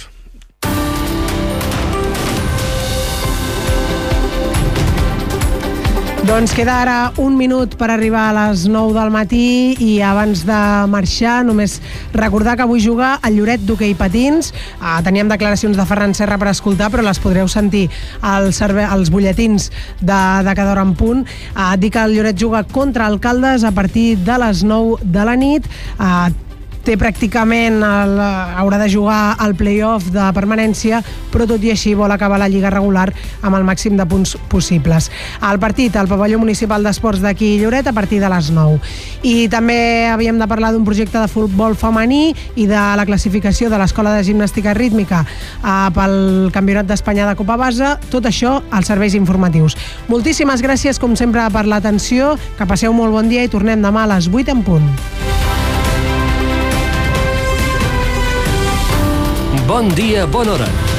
Doncs queda ara un minut per arribar a les nou del matí i abans de marxar només recordar que avui juga el Lloret d'hoquei patins. Uh, teníem declaracions de Ferran Serra per escoltar, però les podreu sentir als, als butlletins de, de cada hora en punt. Uh, dir que el Lloret juga contra Alcaldes a partir de les nou de la nit. Uh, té pràcticament el, haurà de jugar al play-off de permanència, però tot i així vol acabar la lliga regular amb el màxim de punts possibles. El partit al pavelló municipal d'esports d'aquí Lloret a partir de les nou. I també havíem de parlar d'un projecte de futbol femení i de la classificació de l'Escola de Gimnàstica Rítmica eh, pel Campionat d'Espanya de Copa Base. Tot això als serveis informatius. Moltíssimes gràcies, com sempre, per l'atenció. Que passeu molt bon dia i tornem demà a les vuit en punt. Bon dia, bona hora.